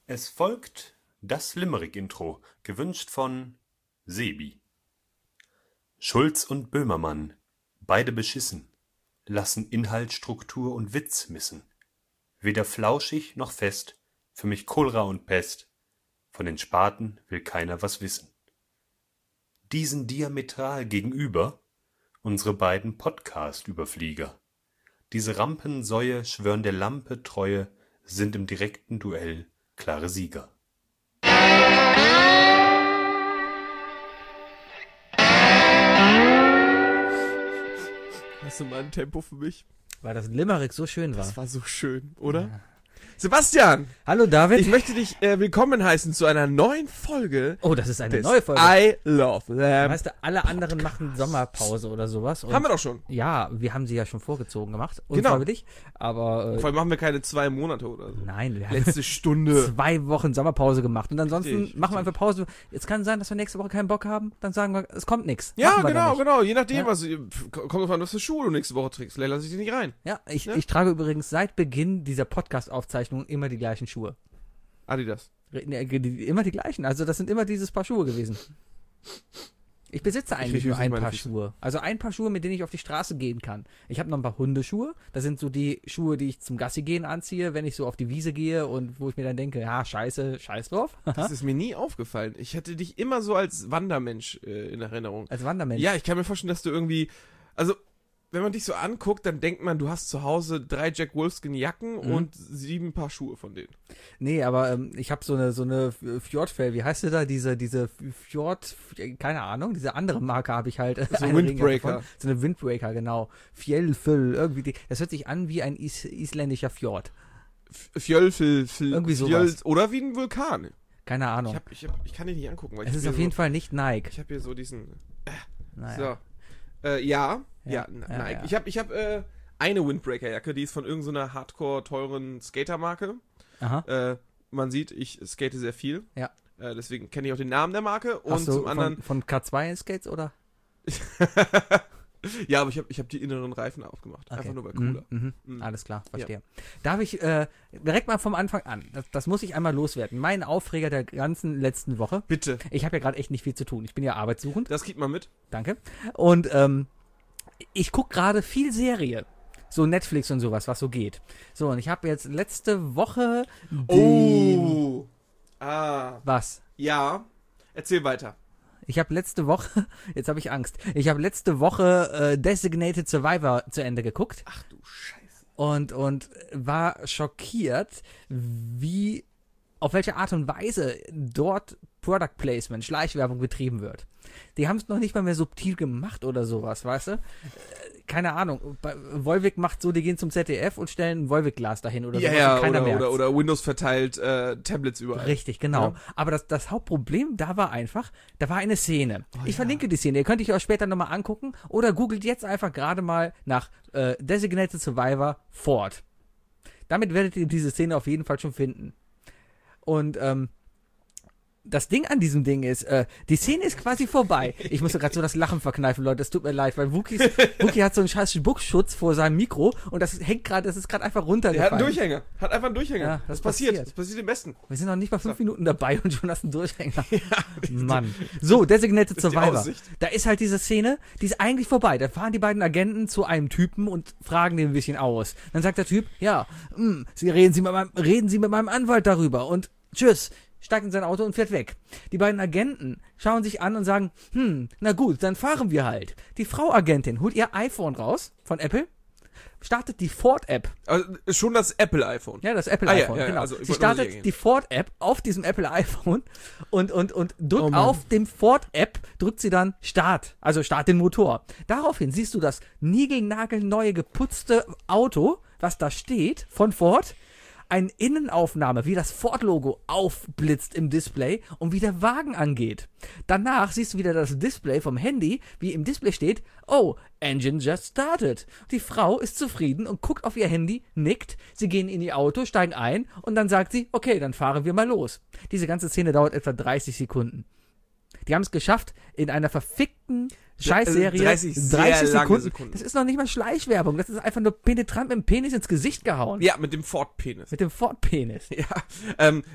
Es folgt das Limerick-Intro, gewünscht von Sebi. Schulz und Böhmermann, beide beschissen, lassen Inhalt, Struktur und Witz missen. Weder flauschig noch fest, für mich Cholera und Pest, von den Spaten will keiner was wissen. Diesen diametral gegenüber unsere beiden Podcast-Überflieger. Diese Rampensäue schwören der Lampe Treue, sind im direkten Duell klare Sieger. Hast du mal ein Tempo für mich? Weil das Limerick so schön war. Das war so schön, oder? Ja. Sebastian! Hallo David! Ich möchte dich willkommen heißen zu einer neuen Folge. Oh, das ist eine neue Folge. I Love Lamb. Weißt du, alle anderen machen Sommerpause oder sowas. Und haben wir doch schon. Ja, wir haben sie ja schon vorgezogen gemacht. Genau. Unfreiwillig. Aber, vor allem machen wir keine 2 Monate oder so. Nein, wir haben letzte Stunde 2 Wochen Sommerpause gemacht. Und ansonsten richtig. Machen wir einfach Pause. Es kann sein, dass wir nächste Woche keinen Bock haben. Dann sagen wir, es kommt nichts. Ja, genau. Je nachdem, kommt drauf an, was für Schuhe du nächste Woche trägst. Lass ich dich nicht rein. Ja, ich trage übrigens seit Beginn dieser Podcast-Aufzeichnung immer die gleichen Schuhe. Adidas. Immer die gleichen. Also das sind immer dieses Paar Schuhe gewesen. Ich besitze eigentlich nur ein Paar Schuhe. Also ein Paar Schuhe, mit denen ich auf die Straße gehen kann. Ich habe noch ein paar Hundeschuhe. Das sind so die Schuhe, die ich zum Gassi gehen anziehe, wenn ich so auf die Wiese gehe und wo ich mir dann denke, ja, scheiß drauf. Das ist mir nie aufgefallen. Ich hatte dich immer so als Wandermensch in Erinnerung. Als Wandermensch? Ja, ich kann mir vorstellen, dass du irgendwie, also wenn man dich so anguckt, dann denkt man, du hast zu Hause 3 Jack Wolfskin Jacken und 7 Paar Schuhe von denen. Nee, aber ich habe so eine Fjordfell, wie heißt sie da? Diese Fjord, keine Ahnung, diese andere Marke habe ich halt. So ein Windbreaker. So eine Windbreaker, genau. Fjellfell, irgendwie. Das hört sich an wie ein isländischer Fjord. Fjölfel. Irgendwie sowas. Oder wie ein Vulkan. Keine Ahnung. Ich kann dich nicht angucken. Weil es ist auf jeden Fall nicht Nike. Ich habe hier so diesen... Naja. So. Ja, Nike. Ja. Ich hab eine Windbreaker-Jacke, die ist von irgendeiner hardcore teuren Skater-Marke. Aha. Man sieht, ich skate sehr viel. Ja. Deswegen kenne ich auch den Namen der Marke. Und du zum anderen... Von K2-Skates, oder? Ja, aber ich hab die inneren Reifen aufgemacht. Okay. Einfach nur bei cooler. Alles klar, verstehe. Ja. Darf ich direkt mal vom Anfang an, das muss ich einmal loswerden, mein Aufreger der ganzen letzten Woche. Bitte. Ich habe ja gerade echt nicht viel zu tun. Ich bin ja arbeitssuchend. Das gibt man mit. Danke. Und ich gucke gerade viel Serie. So Netflix und sowas, was so geht. So, und ich habe jetzt letzte Woche Was? Ja, erzähl weiter. Ich habe letzte Woche, jetzt habe ich Angst, Designated Survivor zu Ende geguckt. Ach du Scheiße. Und war schockiert, auf welche Art und Weise dort Product Placement, Schleichwerbung betrieben wird. Die haben es noch nicht mal mehr subtil gemacht oder sowas, weißt du? Keine Ahnung. Volvic macht so, die gehen zum ZDF und stellen ein Volvic-Glas dahin oder sowas. Ja, oder Windows verteilt Tablets überall. Richtig, genau. Ja. Aber das Hauptproblem da war eine Szene. Ich verlinke die Szene. Ihr könnt euch auch später nochmal angucken oder googelt jetzt einfach gerade mal nach Designated Survivor Ford. Damit werdet ihr diese Szene auf jeden Fall schon finden. Und das Ding an diesem Ding ist, die Szene ist quasi vorbei. Ich musste gerade so das Lachen verkneifen, Leute, es tut mir leid, weil Wookie hat so einen scheiß Spuckschutz vor seinem Mikro und das ist gerade einfach runtergefallen. Hat einfach einen Durchhänger. Ja, das passiert. Das passiert im Besten. Wir sind noch nicht mal 5 Minuten dabei und schon hast du einen Durchhänger. Ja, Mann. So, Designated Survivor. Da ist halt diese Szene, die ist eigentlich vorbei. Da fahren die beiden Agenten zu einem Typen und fragen den ein bisschen aus. Dann sagt der Typ, reden Sie mit meinem Anwalt darüber und tschüss. Steigt in sein Auto und fährt weg. Die beiden Agenten schauen sich an und sagen, na gut, dann fahren wir halt. Die Frau Agentin holt ihr iPhone raus von Apple, startet die Ford-App. Also schon das Apple-iPhone? Ja, das Apple-iPhone, genau. Also, sie startet die Ford-App auf diesem Apple-iPhone und drückt auf dem Ford-App, drückt sie dann Start, also Start den Motor. Daraufhin siehst du das niegelnagelneue geputzte Auto, was da steht, von Ford, eine Innenaufnahme, wie das Ford-Logo aufblitzt im Display und wie der Wagen angeht. Danach siehst du wieder das Display vom Handy, wie im Display steht, oh, Engine just started. Die Frau ist zufrieden und guckt auf ihr Handy, nickt, sie gehen in ihr Auto, steigen ein und dann sagt sie, okay, dann fahren wir mal los. Diese ganze Szene dauert etwa 30 Sekunden. Die haben es geschafft, in einer verfickten Scheißserie 30 Sekunden. Das ist noch nicht mal Schleichwerbung. Das ist einfach nur penetrant mit dem Penis ins Gesicht gehauen. Ja, mit dem Ford-Penis. Mit dem Ford-Penis. Ja,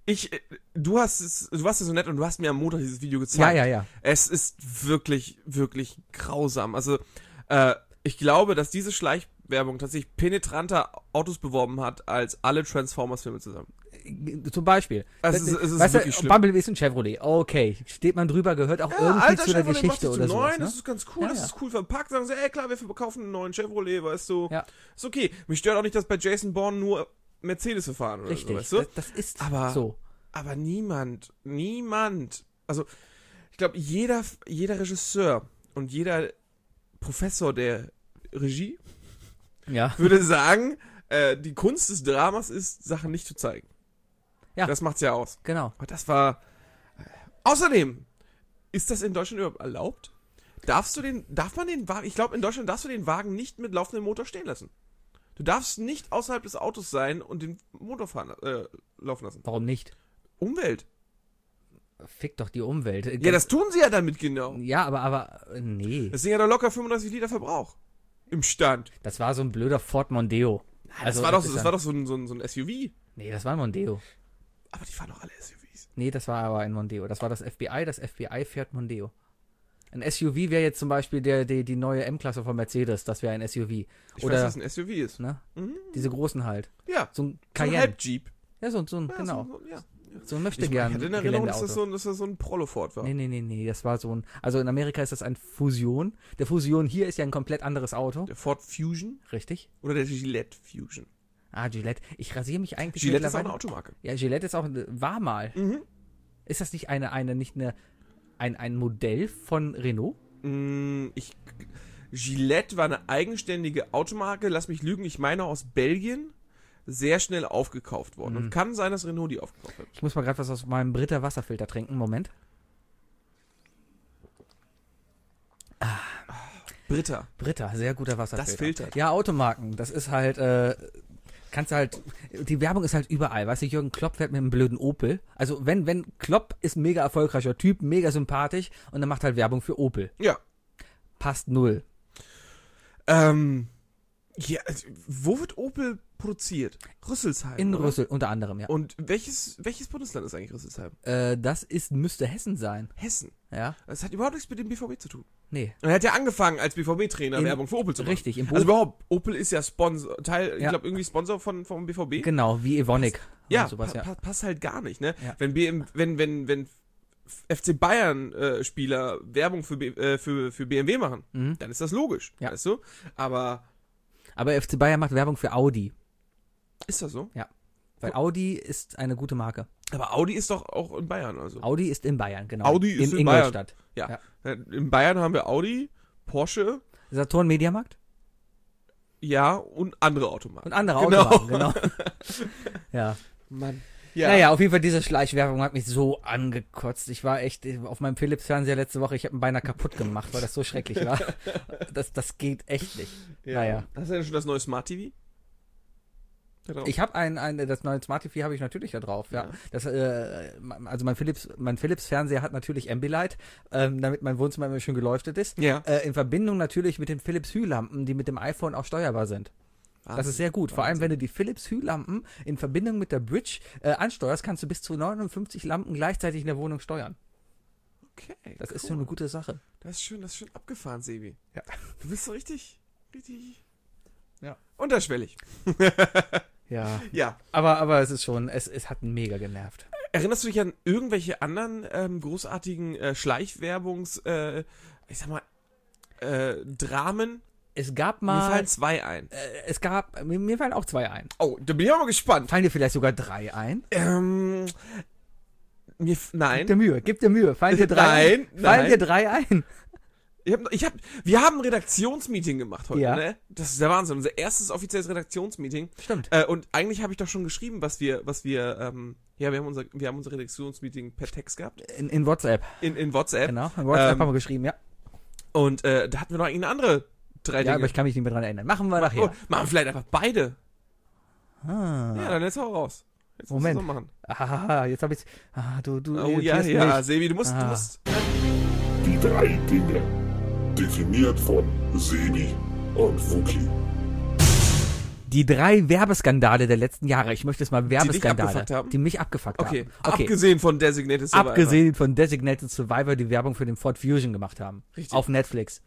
Du warst ja so nett und du hast mir am Montag dieses Video gezeigt. Ja. Es ist wirklich, wirklich grausam. Also, ich glaube, dass diese Schleichwerbung tatsächlich penetranter Autos beworben hat, als alle Transformers-Filme zusammen. Zum Beispiel. Also, es ist weißt wirklich du, schlimm. Bumblebee ist ein Chevrolet. Okay, steht man drüber, gehört auch irgendwie alter zu der Chevrolet Geschichte macht oder zu so. neun, Ne? das ist ganz cool, Ja, das ja. ist cool verpackt. Sagen sie, klar, wir verkaufen einen neuen Chevrolet, weißt du. Ja. Ist okay. Mich stört auch nicht, dass bei Jason Bourne nur Mercedes fahren oder Richtig, so, weißt du? das ist Aber- so. Aber niemand, also ich glaube, jeder Regisseur und jeder Professor der Regie Ja. würde sagen, die Kunst des Dramas ist, Sachen nicht zu zeigen. Ja. Das macht's ja aus. Genau. Aber das war... Außerdem, ist das in Deutschland überhaupt erlaubt? Darf man den Wagen, ich glaube, in Deutschland darfst du den Wagen nicht mit laufendem Motor stehen lassen. Du darfst nicht außerhalb des Autos sein und den Motor laufen lassen. Warum nicht? Umwelt. Fick doch die Umwelt. Ja, das tun sie ja damit genau. Ja, aber nee. Das sind ja doch locker 35 Liter Verbrauch. Im Stand. Das war so ein blöder Ford Mondeo. Das war doch so ein SUV. Nee, das war ein Mondeo. Aber die fahren doch alle SUVs. Nee, das war aber ein Mondeo. Das war das FBI. Das FBI fährt Mondeo. Ein SUV wäre jetzt zum Beispiel die neue M-Klasse von Mercedes. Das wäre ein SUV. Ich Oder, weiß, dass es ein SUV ist. ne? Mhm. Diese großen halt. Ja. So ein So ein Cayenne. Halb-Jeep. Ja, so ein, Ja, genau. ja. So ein möchte Ich gern hatte in Erinnerung, dass Geländeauto. das so ein Prolo-Ford war. Nee, das war so ein, also in Amerika ist das ein Fusion. Der Fusion hier ist ja ein komplett anderes Auto. Der Ford Fusion Richtig? oder der Gillette Fusion. Ah, Gillette. Ich rasiere mich eigentlich Gillette ist auch eine mittlerweile- Automarke. Ja, Gillette ist auch, war mal. Mhm. Ist das nicht ein Modell von Renault? Gillette war eine eigenständige Automarke, lass mich lügen, ich meine aus Belgien, sehr schnell aufgekauft worden. Und kann sein, dass Renault die aufgekauft hat. Ich muss mal gerade was aus meinem Britta Wasserfilter trinken. Moment. Britta, sehr guter Wasserfilter. Das filtert. Ja, Automarken. Das ist halt, kannst du halt, die Werbung ist halt überall. Weißt du, Jürgen Klopp fährt mit einem blöden Opel. Also wenn Klopp ist ein mega erfolgreicher Typ, mega sympathisch und dann macht halt Werbung für Opel. Ja. Passt null. Ja, also, wo wird Opel produziert? Rüsselsheim. In oder? Rüssel, unter anderem, ja. Und welches Bundesland ist eigentlich Rüsselsheim? Das müsste Hessen sein. Hessen. Ja? Das hat überhaupt nichts mit dem BVB zu tun. Nee. Und er hat ja angefangen, als BVB-Trainer In- Werbung für Opel zu machen. Richtig, im Also überhaupt, Opel ist ja Sponsor, ich Ja. glaube irgendwie Sponsor vom BVB. Genau, wie Evonik. Ja, und sowas, ja. passt halt gar nicht, ne? Ja. Wenn FC Bayern Spieler Werbung für BMW machen, Mhm. dann ist das logisch, Ja. weißt du? Aber Aber FC Bayern macht Werbung für Audi. ist das so? Weil Audi ist eine gute Marke. Aber Audi ist doch auch in Bayern, also. Audi ist in Bayern, genau. Audi ist in Ingolstadt. Ja. In Bayern haben wir Audi, Porsche, Saturn Mediamarkt? ja, und andere Automarken. Und andere Genau. Automarken, genau. Ja. Mann. Naja, auf jeden Fall diese Schleichwerbung hat mich so angekotzt. Ich war echt auf meinem Philips-Fernseher letzte Woche, ich habe ihn beinahe kaputt gemacht, weil das so schrecklich war. Das geht echt nicht. Ja. Naja. Hast du denn schon das neue Smart TV? Da drauf? Ich habe das neue Smart TV habe ich natürlich da drauf, ja. Das, also mein Philips-Fernseher hat natürlich Ambilight, damit mein Wohnzimmer immer schön geleuchtet ist. Ja. In Verbindung natürlich mit den Philips Hue-Lampen, die mit dem iPhone auch steuerbar sind. Das ist sehr gut. Vor allem, wenn du die Philips Hue-Lampen in Verbindung mit der Bridge ansteuerst, kannst du bis zu 59 Lampen gleichzeitig in der Wohnung steuern. Okay. Das ist so eine gute Sache. Das ist schön abgefahren, Sebi. Ja. Du bist so richtig. Ja. Unterschwellig. Ja. Ja. Aber es ist schon, es hat mega genervt. Erinnerst du dich an irgendwelche anderen großartigen Dramen? Es gab Mir mal. fallen 2 ein. Mir fallen auch 2 ein. Oh, da bin ich aber gespannt. Fallen dir vielleicht sogar 3 ein? Nein. Gib dir Mühe. Fallen dir 3 ein? Nein. Fallen dir 3 ein? Wir haben ein Redaktionsmeeting gemacht heute, Ja. ne? Das ist der Wahnsinn. Unser erstes offizielles Redaktionsmeeting. Stimmt. Und eigentlich habe ich doch schon geschrieben, wir haben unser Redaktionsmeeting per Text gehabt. In WhatsApp. In WhatsApp. Genau. In WhatsApp haben wir geschrieben, ja. Und da hatten wir noch eine andere 3 Ja, Dinge. aber ich kann mich nicht mehr dran erinnern. Machen wir nachher. Oh, machen wir vielleicht einfach beide. Ah. Ja, dann jetzt hau raus. Jetzt Moment. musst du so machen. Ah, jetzt habe ich. Du Oh ja, irritierst ja, mich. Sebi, du musst. Die 3 Dinge. Definiert von Sebi und Wookie. Die 3 Werbeskandale der letzten Jahre. Ich möchte es mal dich Werbeskandale. abgefuckt haben? Die mich abgefuckt Okay. haben. Abgesehen von Designated Survivor. Abgesehen von Designated Survivor, die Werbung für den Ford Fusion gemacht haben. Richtig. Auf Netflix.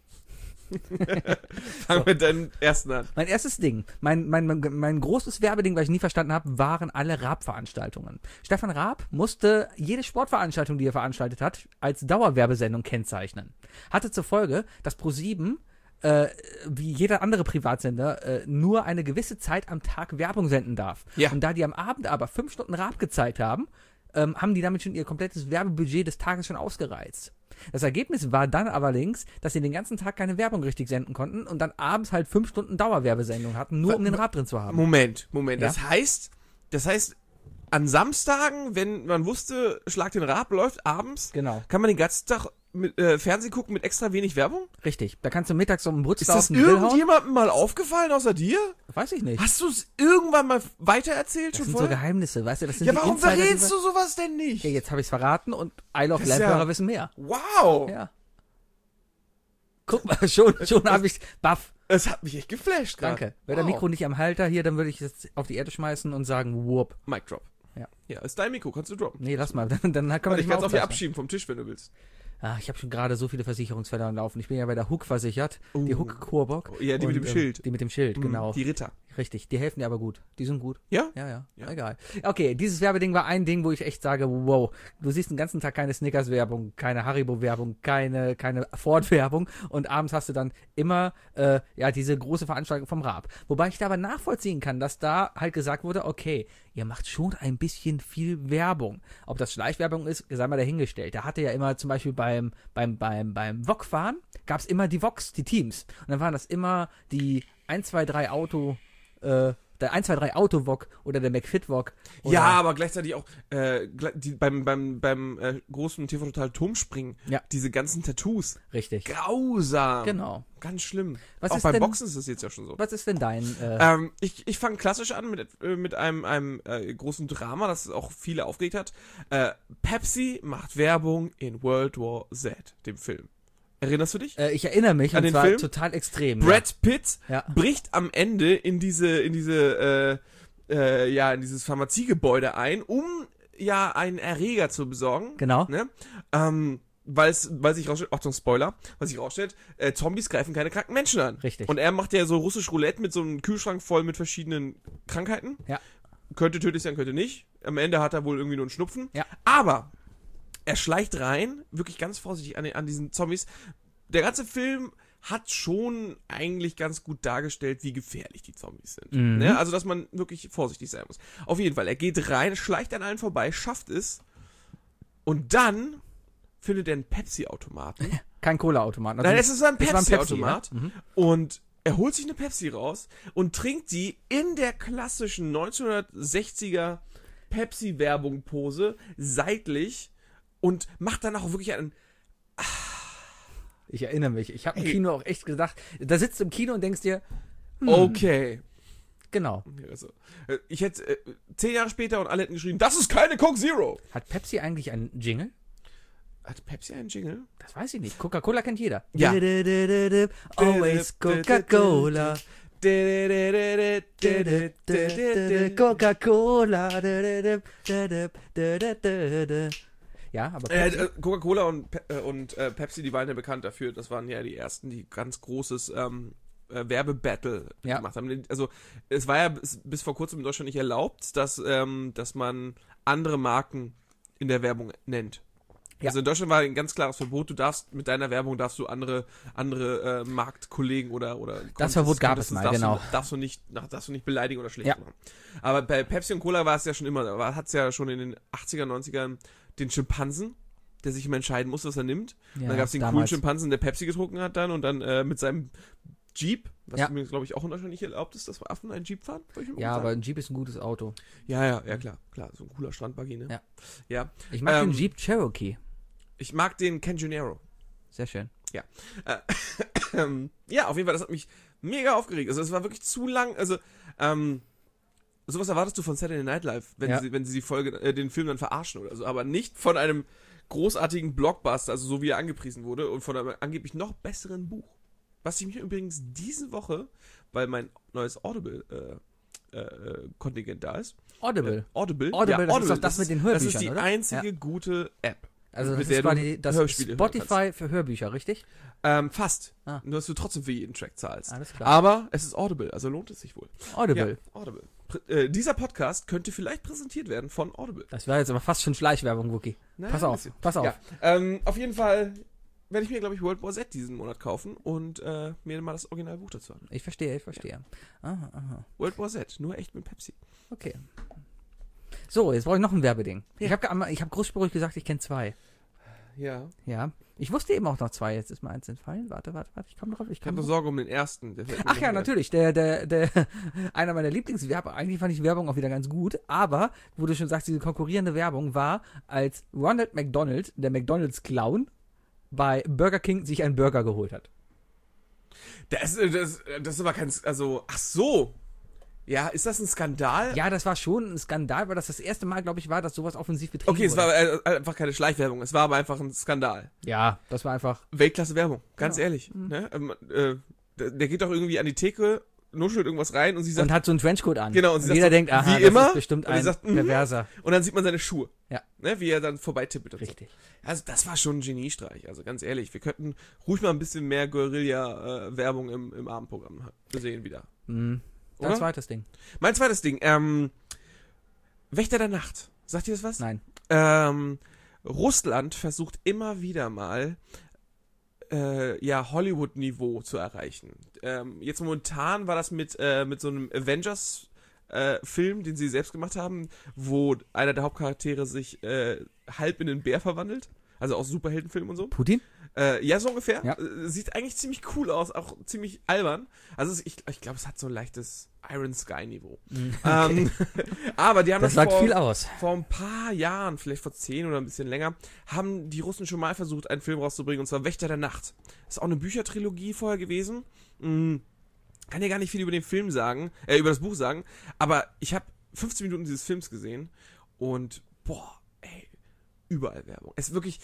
Fang mit deinem ersten an. Mein erstes Ding, mein großes Werbeding, was ich nie verstanden habe, waren alle Raab-Veranstaltungen. Stefan Raab musste jede Sportveranstaltung, die er veranstaltet hat, als Dauerwerbesendung kennzeichnen. Hatte zur Folge, dass ProSieben wie jeder andere Privatsender nur eine gewisse Zeit am Tag Werbung senden darf. Ja. Und da die am Abend aber 5 Stunden Raab gezeigt haben, haben die damit schon ihr komplettes Werbebudget des Tages schon ausgereizt. Das Ergebnis war dann allerdings, dass sie den ganzen Tag keine Werbung richtig senden konnten und dann abends halt 5 Stunden Dauerwerbesendung hatten, nur um den Raab drin zu haben. Moment. Ja? Das heißt, an Samstagen, wenn man wusste, Schlag den Raab läuft abends, Genau. kann man den ganzen Tag mit, Fernsehen gucken mit extra wenig Werbung? Richtig. Da kannst du mittags um den Ist Brutzel auf das den Grill hauen. irgendjemandem mal aufgefallen außer dir? Weiß ich nicht. Hast du es irgendwann mal weitererzählt Das schon sind so vorher? Geheimnisse, weißt du? Das sind Ja, die warum Insider, die verrätst wir- du sowas denn nicht? Ja, jetzt habe ich es verraten und Isle of Das ist Lamp-Hörer ja- wissen mehr. Wow! Ja. Guck mal, schon habe ich baff. Es hat mich echt geflasht gerade. Danke. Wäre der Wow. Mikro nicht am Halter hier, dann würde ich es auf die Erde schmeißen und sagen, whoop. Mic drop. Ja. Ja, ist dein Mikro, kannst du droppen. Nee, lass mal. Dann kann man Ich nicht kann mehr es auch hier aufzeichnen. abschieben vom Tisch, wenn du willst. Ah, ich habe schon gerade so viele Versicherungsfälle am Laufen. Ich bin ja bei der Hook versichert. Die Hook Coburg. Ja, die mit dem Schild. Die mit dem Schild, genau. Die Ritter. Richtig. Die helfen dir aber gut. Die sind gut. Ja? Ja. Ja. Egal. Okay, dieses Werbeding war ein Ding, wo ich echt sage, wow, du siehst den ganzen Tag keine Snickers-Werbung, keine Haribo-Werbung, keine Ford-Werbung und abends hast du dann immer, diese große Veranstaltung vom Raab. Wobei ich da aber nachvollziehen kann, dass da halt gesagt wurde, okay, ihr macht schon ein bisschen viel Werbung. Ob das Schleichwerbung ist, sei mal dahingestellt. Da hatte ja immer zum Beispiel beim VOG-Fahren gab es immer die VOGs, die Teams. Und dann waren das immer die 1, 2, 3 Auto, der 1, 2, 3 Auto-VOG oder der McFit-VOG. Ja, aber gleichzeitig auch beim großen TV Total Turmspringen, Ja. diese ganzen Tattoos. Richtig. Grausam. Genau. Ganz schlimm. Was auch ist beim denn- Boxen ist es jetzt ja schon so. Was ist denn dein, Ich fange klassisch an mit einem großen Drama, das auch viele aufgeregt hat. Pepsi macht Werbung in World War Z, dem Film. Erinnerst du dich? ich erinnere mich, An und den zwar Film? total extrem. Brad Pitt Ja. bricht am Ende in dieses Pharmaziegebäude ein, um ja einen Erreger zu besorgen. Genau. Ne? Weil sich rausstellt, Achtung, Spoiler, weil sich rausstellt, Zombies greifen keine kranken Menschen an. Richtig. Und er macht ja so russisch Roulette mit so einem Kühlschrank voll mit verschiedenen Krankheiten. Ja. Könnte tödlich sein, könnte nicht. Am Ende hat er wohl irgendwie nur einen Schnupfen. Ja. Aber er schleicht rein, wirklich ganz vorsichtig an diesen Zombies. Der ganze Film hat schon eigentlich ganz gut dargestellt, wie gefährlich die Zombies sind. Mhm. Ne? Also, dass man wirklich vorsichtig sein muss. Auf jeden Fall, er geht rein, schleicht an allen vorbei, schafft es und dann findet er einen Pepsi-Automaten. Kein Cola-Automat. Nein, es ist ein es war Pepsi-Automat. ja? Mhm. Und er holt sich eine Pepsi raus und trinkt die in der klassischen 1960er Pepsi-Werbung-Pose seitlich und macht dann auch wirklich einen. Ich erinnere mich. Ich habe im Hey. Kino auch echt gedacht, da sitzt du im Kino und denkst dir, Okay. genau. Also, ich hätte 10 Jahre später und alle hätten geschrieben, das ist keine Coke Zero. Hat Pepsi eigentlich einen Jingle? Hat Pepsi einen Jingle? Das weiß ich nicht. Coca-Cola kennt jeder. Ja. Always Coca-Cola. Coca-Cola. Ja, aber Pepsi. Coca-Cola und Pepsi, die waren ja bekannt dafür. Das waren ja die ersten, die ganz großes Werbebattle Ja. gemacht haben. Also es war ja bis vor kurzem in Deutschland nicht erlaubt, dass man andere Marken in der Werbung nennt. Ja. Also in Deutschland war ein ganz klares Verbot, mit deiner Werbung darfst du andere Marktkollegen oder Das Verbot gab es mal, genau. darfst du nicht beleidigen oder schlecht Ja. machen. Aber bei Pepsi und Cola war es ja schon immer, hat es ja schon in den 80er, 90ern den Schimpansen, der sich immer entscheiden muss, was er nimmt. Ja, Und dann gab es den coolen damals. Schimpansen, der Pepsi getrunken hat dann und dann mit seinem Jeep, was Ja. übrigens, glaube ich, auch in Deutschland nicht erlaubt ist, dass Affen einen Jeep fahren. Wollte ich mal Ja, sagen. aber ein Jeep ist ein gutes Auto. Ja, klar, so ein cooler Strandbuggy, ne? Ja. Ja. Ich mag Ähm, den Jeep Cherokee. Ich mag den Canjonero. Sehr schön. Ja, auf jeden Fall, das hat mich mega aufgeregt. Also es war wirklich zu lang, also sowas erwartest du von Saturday Night Live, wenn sie die Folge, den Film dann verarschen oder so, aber nicht von einem großartigen Blockbuster, also so wie er angepriesen wurde und von einem angeblich noch besseren Buch. Was ich mich übrigens diese Woche weil mein neues Audible Kontingent da ist. Audible. Audible, das ist doch das mit den Hörbüchern, Das ist die oder? einzige gute App. Also das mit ist der du quasi das Hörspiele hören Spotify für Hörbücher, richtig? Fast. Ah. Nur dass du trotzdem für jeden Track zahlst. Alles klar. Aber es ist Audible, also lohnt es sich wohl. Audible. Ja, Audible. Dieser Podcast könnte vielleicht präsentiert werden von Audible. Das wäre jetzt aber fast schon Schleichwerbung, Wookie. Naja, Pass auf, ein bisschen. pass auf. Ja, auf jeden Fall werde ich mir, glaube ich, World War Z diesen Monat kaufen und mir mal das Originalbuch dazu an. Ich verstehe. Aha. World War Z, nur echt mit Pepsi. Okay. So, jetzt brauche ich noch ein Werbeding. Ja. Ich hab großspurig gesagt, ich kenne 2. Ja. Ja. Ich wusste eben auch noch 2. Jetzt ist mir eins entfallen. Warte. Ich komme drauf. Ich habe nur Sorge um den ersten. Ach ja, natürlich. Der einer meiner Lieblingswerbung. Eigentlich fand ich Werbung auch wieder ganz gut. Aber, wo du schon sagst, diese konkurrierende Werbung war, als Ronald McDonald, der McDonalds-Clown, bei Burger King sich einen Burger geholt hat. Das ist aber kein, also, ach so. Ja, ist das ein Skandal? Ja, das war schon ein Skandal, weil das erste Mal, glaube ich, war, dass sowas offensiv betrieben Okay, es wurde. war einfach keine Schleichwerbung, es war aber einfach ein Skandal. Ja, das war einfach... Weltklasse Werbung, ganz Ja. ehrlich. Ne? Der geht doch irgendwie an die Theke, nuschelt irgendwas rein und sie sagt, Und hat so einen Trenchcoat an. Genau, und sie jeder sagt so, denkt, aha, wie das immer, ist bestimmt und er ein sagt, Perverser. und dann sieht man seine Schuhe. Ja. Ne? Wie er dann vorbeitippelt. Und Richtig. So. Also das war schon ein Geniestreich, also ganz ehrlich. Wir könnten ruhig mal ein bisschen mehr Guerilla-Werbung im Abendprogramm sehen wieder. Mhm. Dein Oder? zweites Ding. Mein zweites Ding, Wächter der Nacht. Sagt ihr das was? Nein. Russland versucht immer wieder mal Hollywood-Niveau zu erreichen. Jetzt momentan war das mit so einem Avengers-Film, den sie selbst gemacht haben, wo einer der Hauptcharaktere sich halb in einen Bär verwandelt. Also aus Superheldenfilmen und so. Putin? Ja, so ungefähr. Ja. Sieht eigentlich ziemlich cool aus, auch ziemlich albern. Also ich glaube, es hat so ein leichtes Iron Sky-Niveau. Aber die haben Das sagt viel aus. vor ein paar Jahren, vielleicht vor 10 oder ein bisschen länger, haben die Russen schon mal versucht, einen Film rauszubringen, und zwar Wächter der Nacht. Das ist auch eine Büchertrilogie vorher gewesen. Kann ja gar nicht viel über den Film sagen, über das Buch sagen, aber ich habe 15 Minuten dieses Films gesehen und überall Werbung. Es ist wirklich,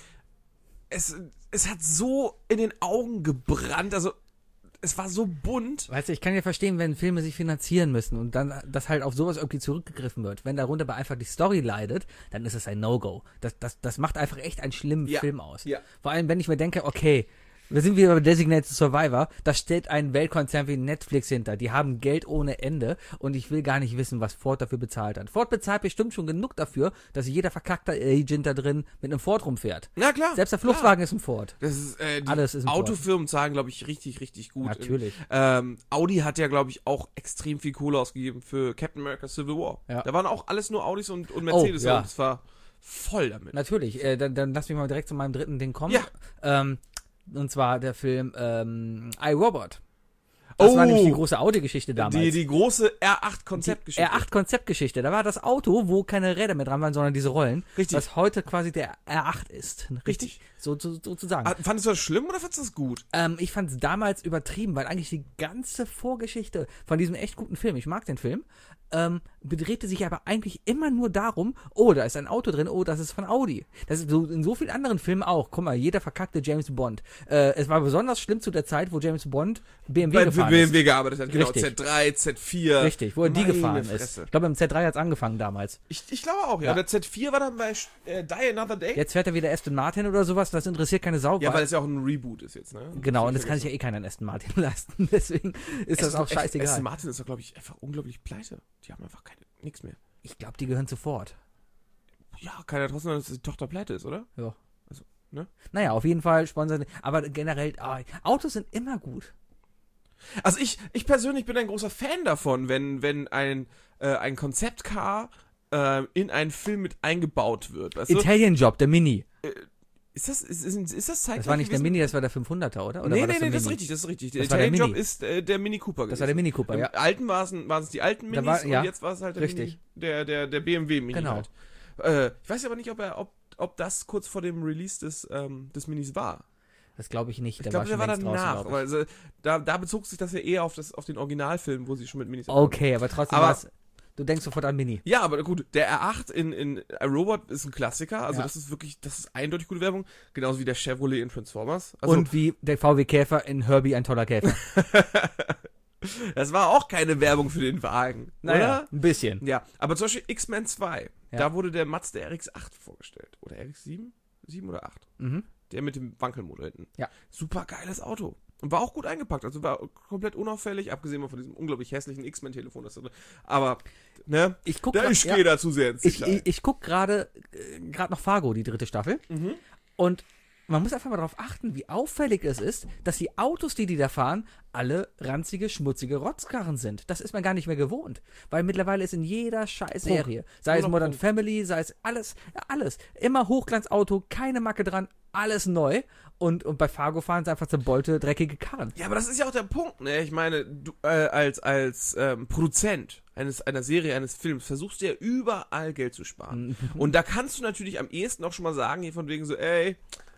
es hat so in den Augen gebrannt, also es war so bunt. Weißt du, ich kann ja verstehen, wenn Filme sich finanzieren müssen und dann, dass halt auf sowas irgendwie zurückgegriffen wird. Wenn darunter aber einfach die Story leidet, dann ist es ein No-Go. Das macht einfach echt einen schlimmen Film aus. Ja. Vor allem, wenn ich mir denke, okay, wir sind wieder bei Designated Survivor, da steht ein Weltkonzern wie Netflix hinter. Die haben Geld ohne Ende und ich will gar nicht wissen, was Ford dafür bezahlt hat. Ford bezahlt bestimmt schon genug dafür, dass jeder verkackte Agent da drin mit einem Ford rumfährt. Na klar. Selbst der Fluchtwagen ist ein Ford. Das ist, die Alles ist ein Autofirmen zahlen, glaube ich, richtig, richtig gut. Natürlich. Audi hat ja, glaube ich, auch extrem viel Kohle ausgegeben für Captain America Civil War. Ja. Da waren auch alles nur Audis und Mercedes. ja. Und es war voll damit. Natürlich. Dann lass mich mal direkt zu meinem dritten Ding kommen. Ja. Und zwar der Film iRobot. Das war nämlich die große Audi-Geschichte damals. Die große R8-Konzeptgeschichte. R8-Konzeptgeschichte. Da war das Auto, wo keine Räder mehr dran waren, sondern diese Rollen. Richtig. Was heute quasi der R8 ist. Richtig. So zu sagen. Fandest du das schlimm oder fandest du das gut? Ich fand es damals übertrieben, weil eigentlich die ganze Vorgeschichte von diesem echt guten Film, ich mag den Film, drehte sich aber eigentlich immer nur darum, oh, da ist ein Auto drin, oh, das ist von Audi. Das ist so in so vielen anderen Filmen auch. Guck mal, jeder verkackte James Bond. Es war besonders schlimm zu der Zeit, wo James Bond BMW gefahren ist. BMW gearbeitet hat, genau. Richtig. Z3, Z4. Richtig, wo er die Meine gefahren Fresse. ist. Ich glaube, im Z3 hat es angefangen damals. Ich glaube auch, ja. Ja. Der Z4 war dann bei Die Another Day. Jetzt fährt er wieder Aston Martin oder sowas, das interessiert keine Sau. Ja, weil es ja auch ein Reboot ist jetzt, ne? Genau, und das kann sich ja eh keiner einen Aston Martin leisten. Deswegen ist das auch scheißegal. Aston Martin ist doch, glaube ich, einfach unglaublich pleite. Die haben einfach nichts mehr. Ich glaube, die gehören zu Ford. Ja, kann ja trotzdem, dass die Tochter pleite ist, oder? Ja. Also, ne? Naja, auf jeden Fall sponsern. Aber generell, Autos sind immer gut. Also ich persönlich bin ein großer Fan davon, wenn ein Konzeptcar in einen Film mit eingebaut wird. Weißt du? Italian Job, der Mini. Ist das zeitgleich Das war nicht der gewesen? Mini, das war der 500er, oder? Nee, war das der das ist Mini? richtig, das ist richtig. Der Das war der Italian Job Mini. ist der Mini Cooper gewesen. Das war der Mini Cooper, ja. Im alten waren es die alten Da Minis war- ja. und jetzt war es halt der Richtig. Mini, der BMW Mini Genau. halt. Ich weiß aber nicht, ob das kurz vor dem Release des Minis war. Das glaube ich nicht. Ich glaube, der war längst draußen, danach. glaub ich. Also, da bezog sich das ja eher auf den Originalfilm, wo sie schon mit Minis Okay, aber trotzdem Aber- war's. Du denkst sofort an Mini. Ja, aber gut, der R8 in iRobot ist ein Klassiker, also Ja. das ist eindeutig gute Werbung, genauso wie der Chevrolet in Transformers. Also, Und wie der VW Käfer in Herbie ein toller Käfer. Das war auch keine Werbung für den Wagen, oder? ein bisschen. Ja, aber zum Beispiel X-Men 2, Ja. da wurde der Mazda RX-8 vorgestellt. Oder RX-7? 7 oder 8? Mhm. Der mit dem Wankelmotor hinten. Ja. Super geiles Auto. Und war auch gut eingepackt. Also war komplett unauffällig, abgesehen mal von diesem unglaublich hässlichen X-Men-Telefon. Aber, ne? Ich guck Da ich gehe da zu sehr ins Detail. Ich guck gerade noch Fargo, die 3. Staffel. Mhm. Und man muss einfach mal darauf achten, wie auffällig es ist, dass die Autos, die da fahren, alle ranzige, schmutzige Rotzkarren sind. Das ist man gar nicht mehr gewohnt. Weil mittlerweile ist in jeder Scheiß-Serie, sei es Nur noch Modern Punkt. Family, sei es alles, immer Hochglanzauto, keine Macke dran, alles neu. Und bei Fargo fahren sie einfach zerbeulte, dreckige Karren. Ja, aber das ist ja auch der Punkt, ne? Ich meine, du als Produzent einer Serie, eines Films, versuchst du ja überall Geld zu sparen. Und da kannst du natürlich am ehesten auch schon mal sagen, hier von wegen so, ey,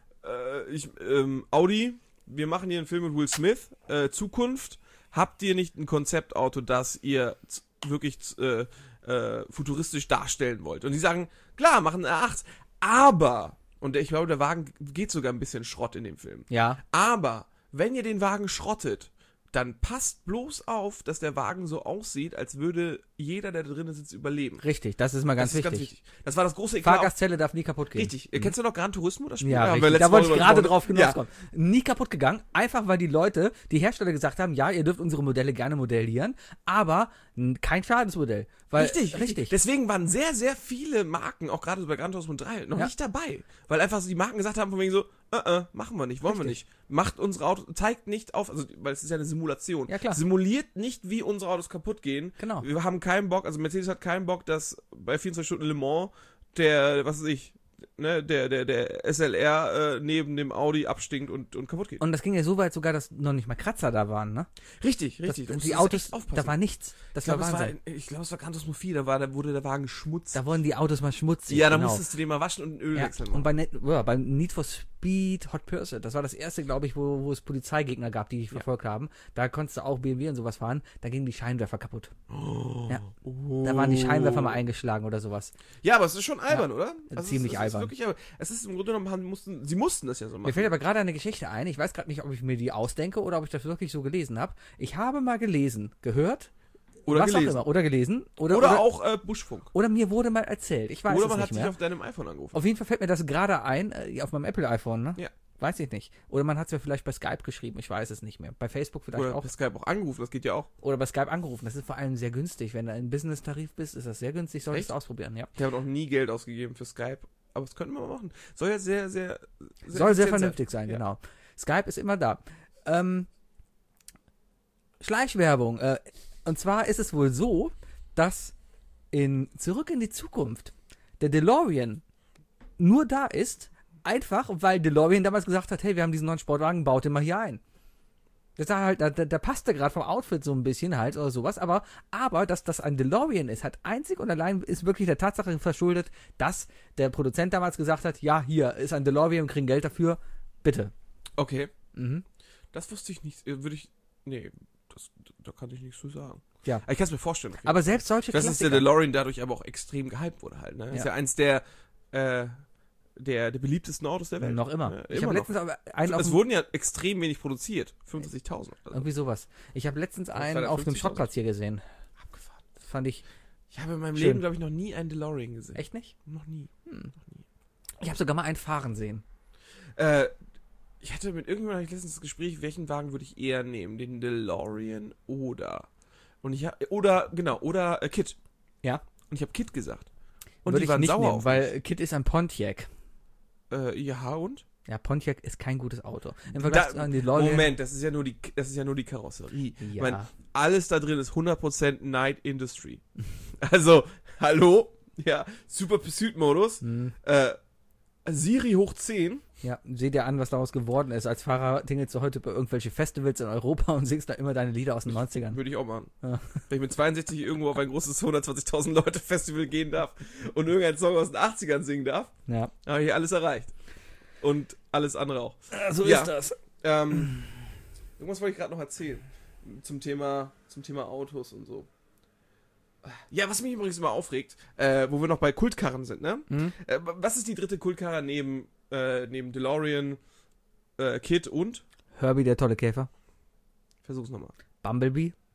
Audi, wir machen hier einen Film mit Will Smith, Zukunft, habt ihr nicht ein Konzeptauto, das ihr wirklich futuristisch darstellen wollt? Und die sagen, klar, machen R8, aber, und ich glaube, der Wagen geht sogar ein bisschen Schrott in dem Film, Ja. aber wenn ihr den Wagen schrottet, dann passt bloß auf, dass der Wagen so aussieht, als würde jeder, der da drin sitzt, überleben. Richtig, das ist mal ganz Das ist wichtig. ganz wichtig. Das war das große Eklat. Fahrgastzelle darf nie kaputt gehen. Richtig. Kennst du noch Gran Turismo, das Spiel? Ja, Haben wir richtig. letztes Da wollte Mal ich gerade drüber drauf gesprochen. hinauskommen. Nie kaputt gegangen, einfach weil die Hersteller gesagt haben, ja, ihr dürft unsere Modelle gerne modellieren, aber kein Schadensmodell. Weil, Richtig. Deswegen waren sehr, sehr viele Marken, auch gerade so bei Gran Turismo 3, noch nicht dabei. Weil einfach so die Marken gesagt haben, von wegen so, machen wir nicht, wollen wir nicht. Macht unsere Autos, zeigt nicht auf, also, weil es ist ja eine Simulation. Ja, klar. Simuliert nicht, wie unsere Autos kaputt gehen. Genau. Wir haben keinen Bock, also Mercedes hat keinen Bock, dass bei 24 Stunden Le Mans der, was weiß ich, ne, der SLR neben dem Audi abstinkt und kaputt geht. Und das ging ja so weit sogar, dass noch nicht mal Kratzer da waren, ne? Richtig. Das, Da musst die du Autos, echt aufpassen. da war nichts. Das war Wahnsinn. Ich glaube, es war Gran Turismo 4, da wurde der Wagen schmutzig. Da wurden die Autos mal schmutzig. Ja, da genau. musstest du den mal waschen und Öl Ja, wechseln. und bei Need for Speed Hot Pursuit, das war das erste, glaube ich, wo es Polizeigegner gab, die dich verfolgt haben. Da konntest du auch BMW und sowas fahren, da gingen die Scheinwerfer kaputt. Ja. Da waren die Scheinwerfer mal eingeschlagen oder sowas. Ja, aber es ist schon albern, oder? Ziemlich es albern. Ist wirklich, aber es ist im Grunde genommen, sie mussten das ja so Mir machen. fällt aber gerade eine Geschichte ein, ich weiß gerade nicht, ob ich mir die ausdenke oder ob ich das wirklich so gelesen habe. Ich habe mal gehört, Oder was gelesen. auch immer, oder gelesen, Oder auch Buschfunk. oder mir wurde mal erzählt, ich weiß Oder es man nicht hat sich mehr. auf deinem iPhone angerufen. Auf jeden Fall fällt mir das gerade ein, auf meinem Apple iPhone, ne? Ja. Weiß ich nicht. Oder man hat es mir vielleicht bei Skype geschrieben, ich weiß es nicht mehr. Bei Facebook vielleicht Oder auch. per Skype auch angerufen, das geht ja auch. Oder bei Skype angerufen. Das ist vor allem sehr günstig. Wenn du ein Business-Tarif bist, ist das sehr günstig. Solltest Echt? du ausprobieren, ja. Ich habe noch nie Geld ausgegeben für Skype, aber das könnten wir mal machen. Soll ja sehr Soll sehr effizient vernünftig sein, Ja. genau. Skype ist immer da. Schleichwerbung. Und zwar ist es wohl so, dass in Zurück in die Zukunft der DeLorean nur da ist, einfach weil DeLorean damals gesagt hat, hey, wir haben diesen neuen Sportwagen, baut den mal hier ein. Das war halt, da passte gerade vom Outfit so ein bisschen halt oder sowas, aber dass das ein DeLorean ist, hat einzig und allein ist wirklich der Tatsache verschuldet, dass der Produzent damals gesagt hat, ja, hier ist ein DeLorean und kriegen Geld dafür, bitte. Okay. Mhm. Das wusste ich nicht. Da kann ich nichts zu sagen. Ja. Aber ich kann es mir vorstellen. Okay. Aber selbst solche das ist der DeLorean dadurch aber auch extrem gehypt wurde halt. Ne? Ja. Ist ja eins der beliebtesten Autos der Welt. Noch immer. Ja, Ich immer habe noch. letztens aber einen auf Es wurden ja extrem wenig produziert. 65.000. Also. irgendwie sowas. Ich habe letztens einen 250.000. auf einem Schrottplatz hier gesehen. Abgefahren. Das fand ich Ich habe in meinem Schön. Leben, glaube ich, noch nie einen DeLorean gesehen. echt nicht. Noch nie. Ich habe sogar mal einen fahren sehen. Ich hatte mit irgendjemandem letztens das Gespräch, welchen Wagen würde ich eher nehmen? Den DeLorean oder Kit. Ja. Und ich habe Kit gesagt. Und Würde die ich waren nicht sauer nehmen, auf weil Kit ist ein Pontiac. mich. Ja, und? Ja, Pontiac ist kein gutes Auto. Im Vergleich zu einem DeLorean. Moment, das ist ja nur die Karosserie. Ja. Ich meine, alles da drin ist 100% Night Industry. Also, hallo? Ja, Super Pursuit Modus. Siri hoch 10. Ja, seht dir an, was daraus geworden ist. Als Fahrer tingelst du heute bei irgendwelche Festivals in Europa und singst da immer deine Lieder aus den 90ern. Würde ich auch machen. Ja. Wenn ich mit 62 irgendwo auf ein großes 120.000 Leute Festival gehen darf und irgendeinen Song aus den 80ern singen darf, Ja. habe ich alles erreicht. Und alles andere auch. So Ja. ist das. Irgendwas wollte ich gerade noch erzählen. Zum Thema Autos und so. Ja, was mich übrigens immer aufregt, wo wir noch bei Kultkarren sind, ne? Was ist die dritte Kultkarre neben DeLorean, Kit und? Herbie, der tolle Käfer. Versuch's nochmal. Bumblebee.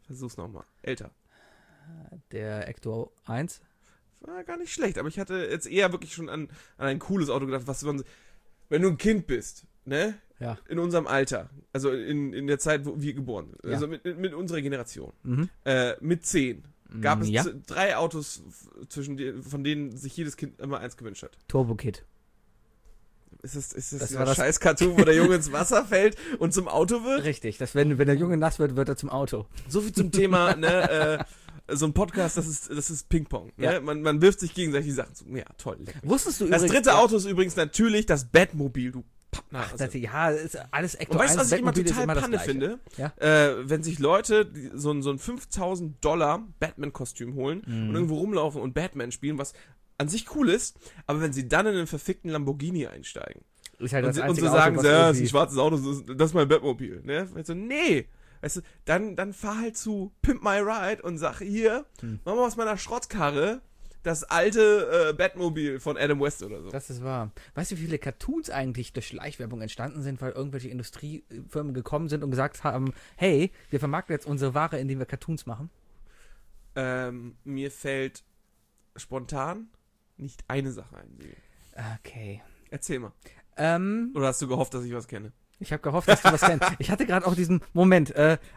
Versuch's nochmal. Älter. Der Ecto 1. War gar nicht schlecht, aber ich hatte jetzt eher wirklich schon an ein cooles Auto gedacht, wenn du ein Kind bist, ne? Ja. In unserem Alter, also in der Zeit, wo wir geboren sind, also mit unserer Generation, mit 10, gab es 3 Autos, von denen sich jedes Kind immer eins gewünscht hat. Turbo Kid. Ist das war scheiß Cartoon, wo der Junge ins Wasser fällt und zum Auto wird? Richtig, dass wenn der Junge nass wird, wird er zum Auto. So viel zum Thema, ne, so ein Podcast, das ist Ping-Pong. Ne? Ja. Man wirft sich gegenseitig die Sachen zu. Ja, toll. Lecker. Wusstest du Das übrigens... dritte Auto ist übrigens natürlich das Batmobil, du Pappnase. Ja, ist alles Ecto Und weißt du, 1, was ich immer Batmobil ist total das Panne Gleiche. finde? Ja? Wenn sich Leute so ein $5.000 Batman-Kostüm holen und irgendwo rumlaufen und Batman spielen, was an sich cool ist, aber wenn sie dann in einen verfickten Lamborghini einsteigen Ist halt und das so einzige sagen, Auto, was ja, das ist irgendwie- ein schwarzes Auto, das ist mein Batmobil. Ne? Weißt du, nee. Weißt du, dann fahr halt zu Pimp My Ride und sag, hier, mach mal aus meiner Schrottkarre das alte Batmobil von Adam West oder so. Das ist wahr. Weißt du, wie viele Cartoons eigentlich durch Schleichwerbung entstanden sind, weil irgendwelche Industriefirmen gekommen sind und gesagt haben, hey, wir vermarkten jetzt unsere Ware, indem wir Cartoons machen? Mir fällt spontan nicht eine Sache ein. Sebi. Okay. Erzähl mal. Ähm, Oder hast du gehofft, dass ich was kenne? Ich habe gehofft, dass du was kennst. Ich hatte gerade auch diesen Moment.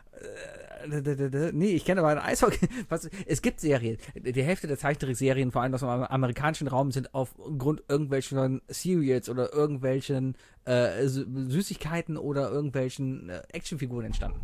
Nee, ich kenne aber ein Eishockey. Es gibt Serien. Die Hälfte der Zeichentrickserien, vor allem aus dem amerikanischen Raum, sind aufgrund irgendwelchen Cereals oder irgendwelchen Süßigkeiten oder irgendwelchen Actionfiguren entstanden.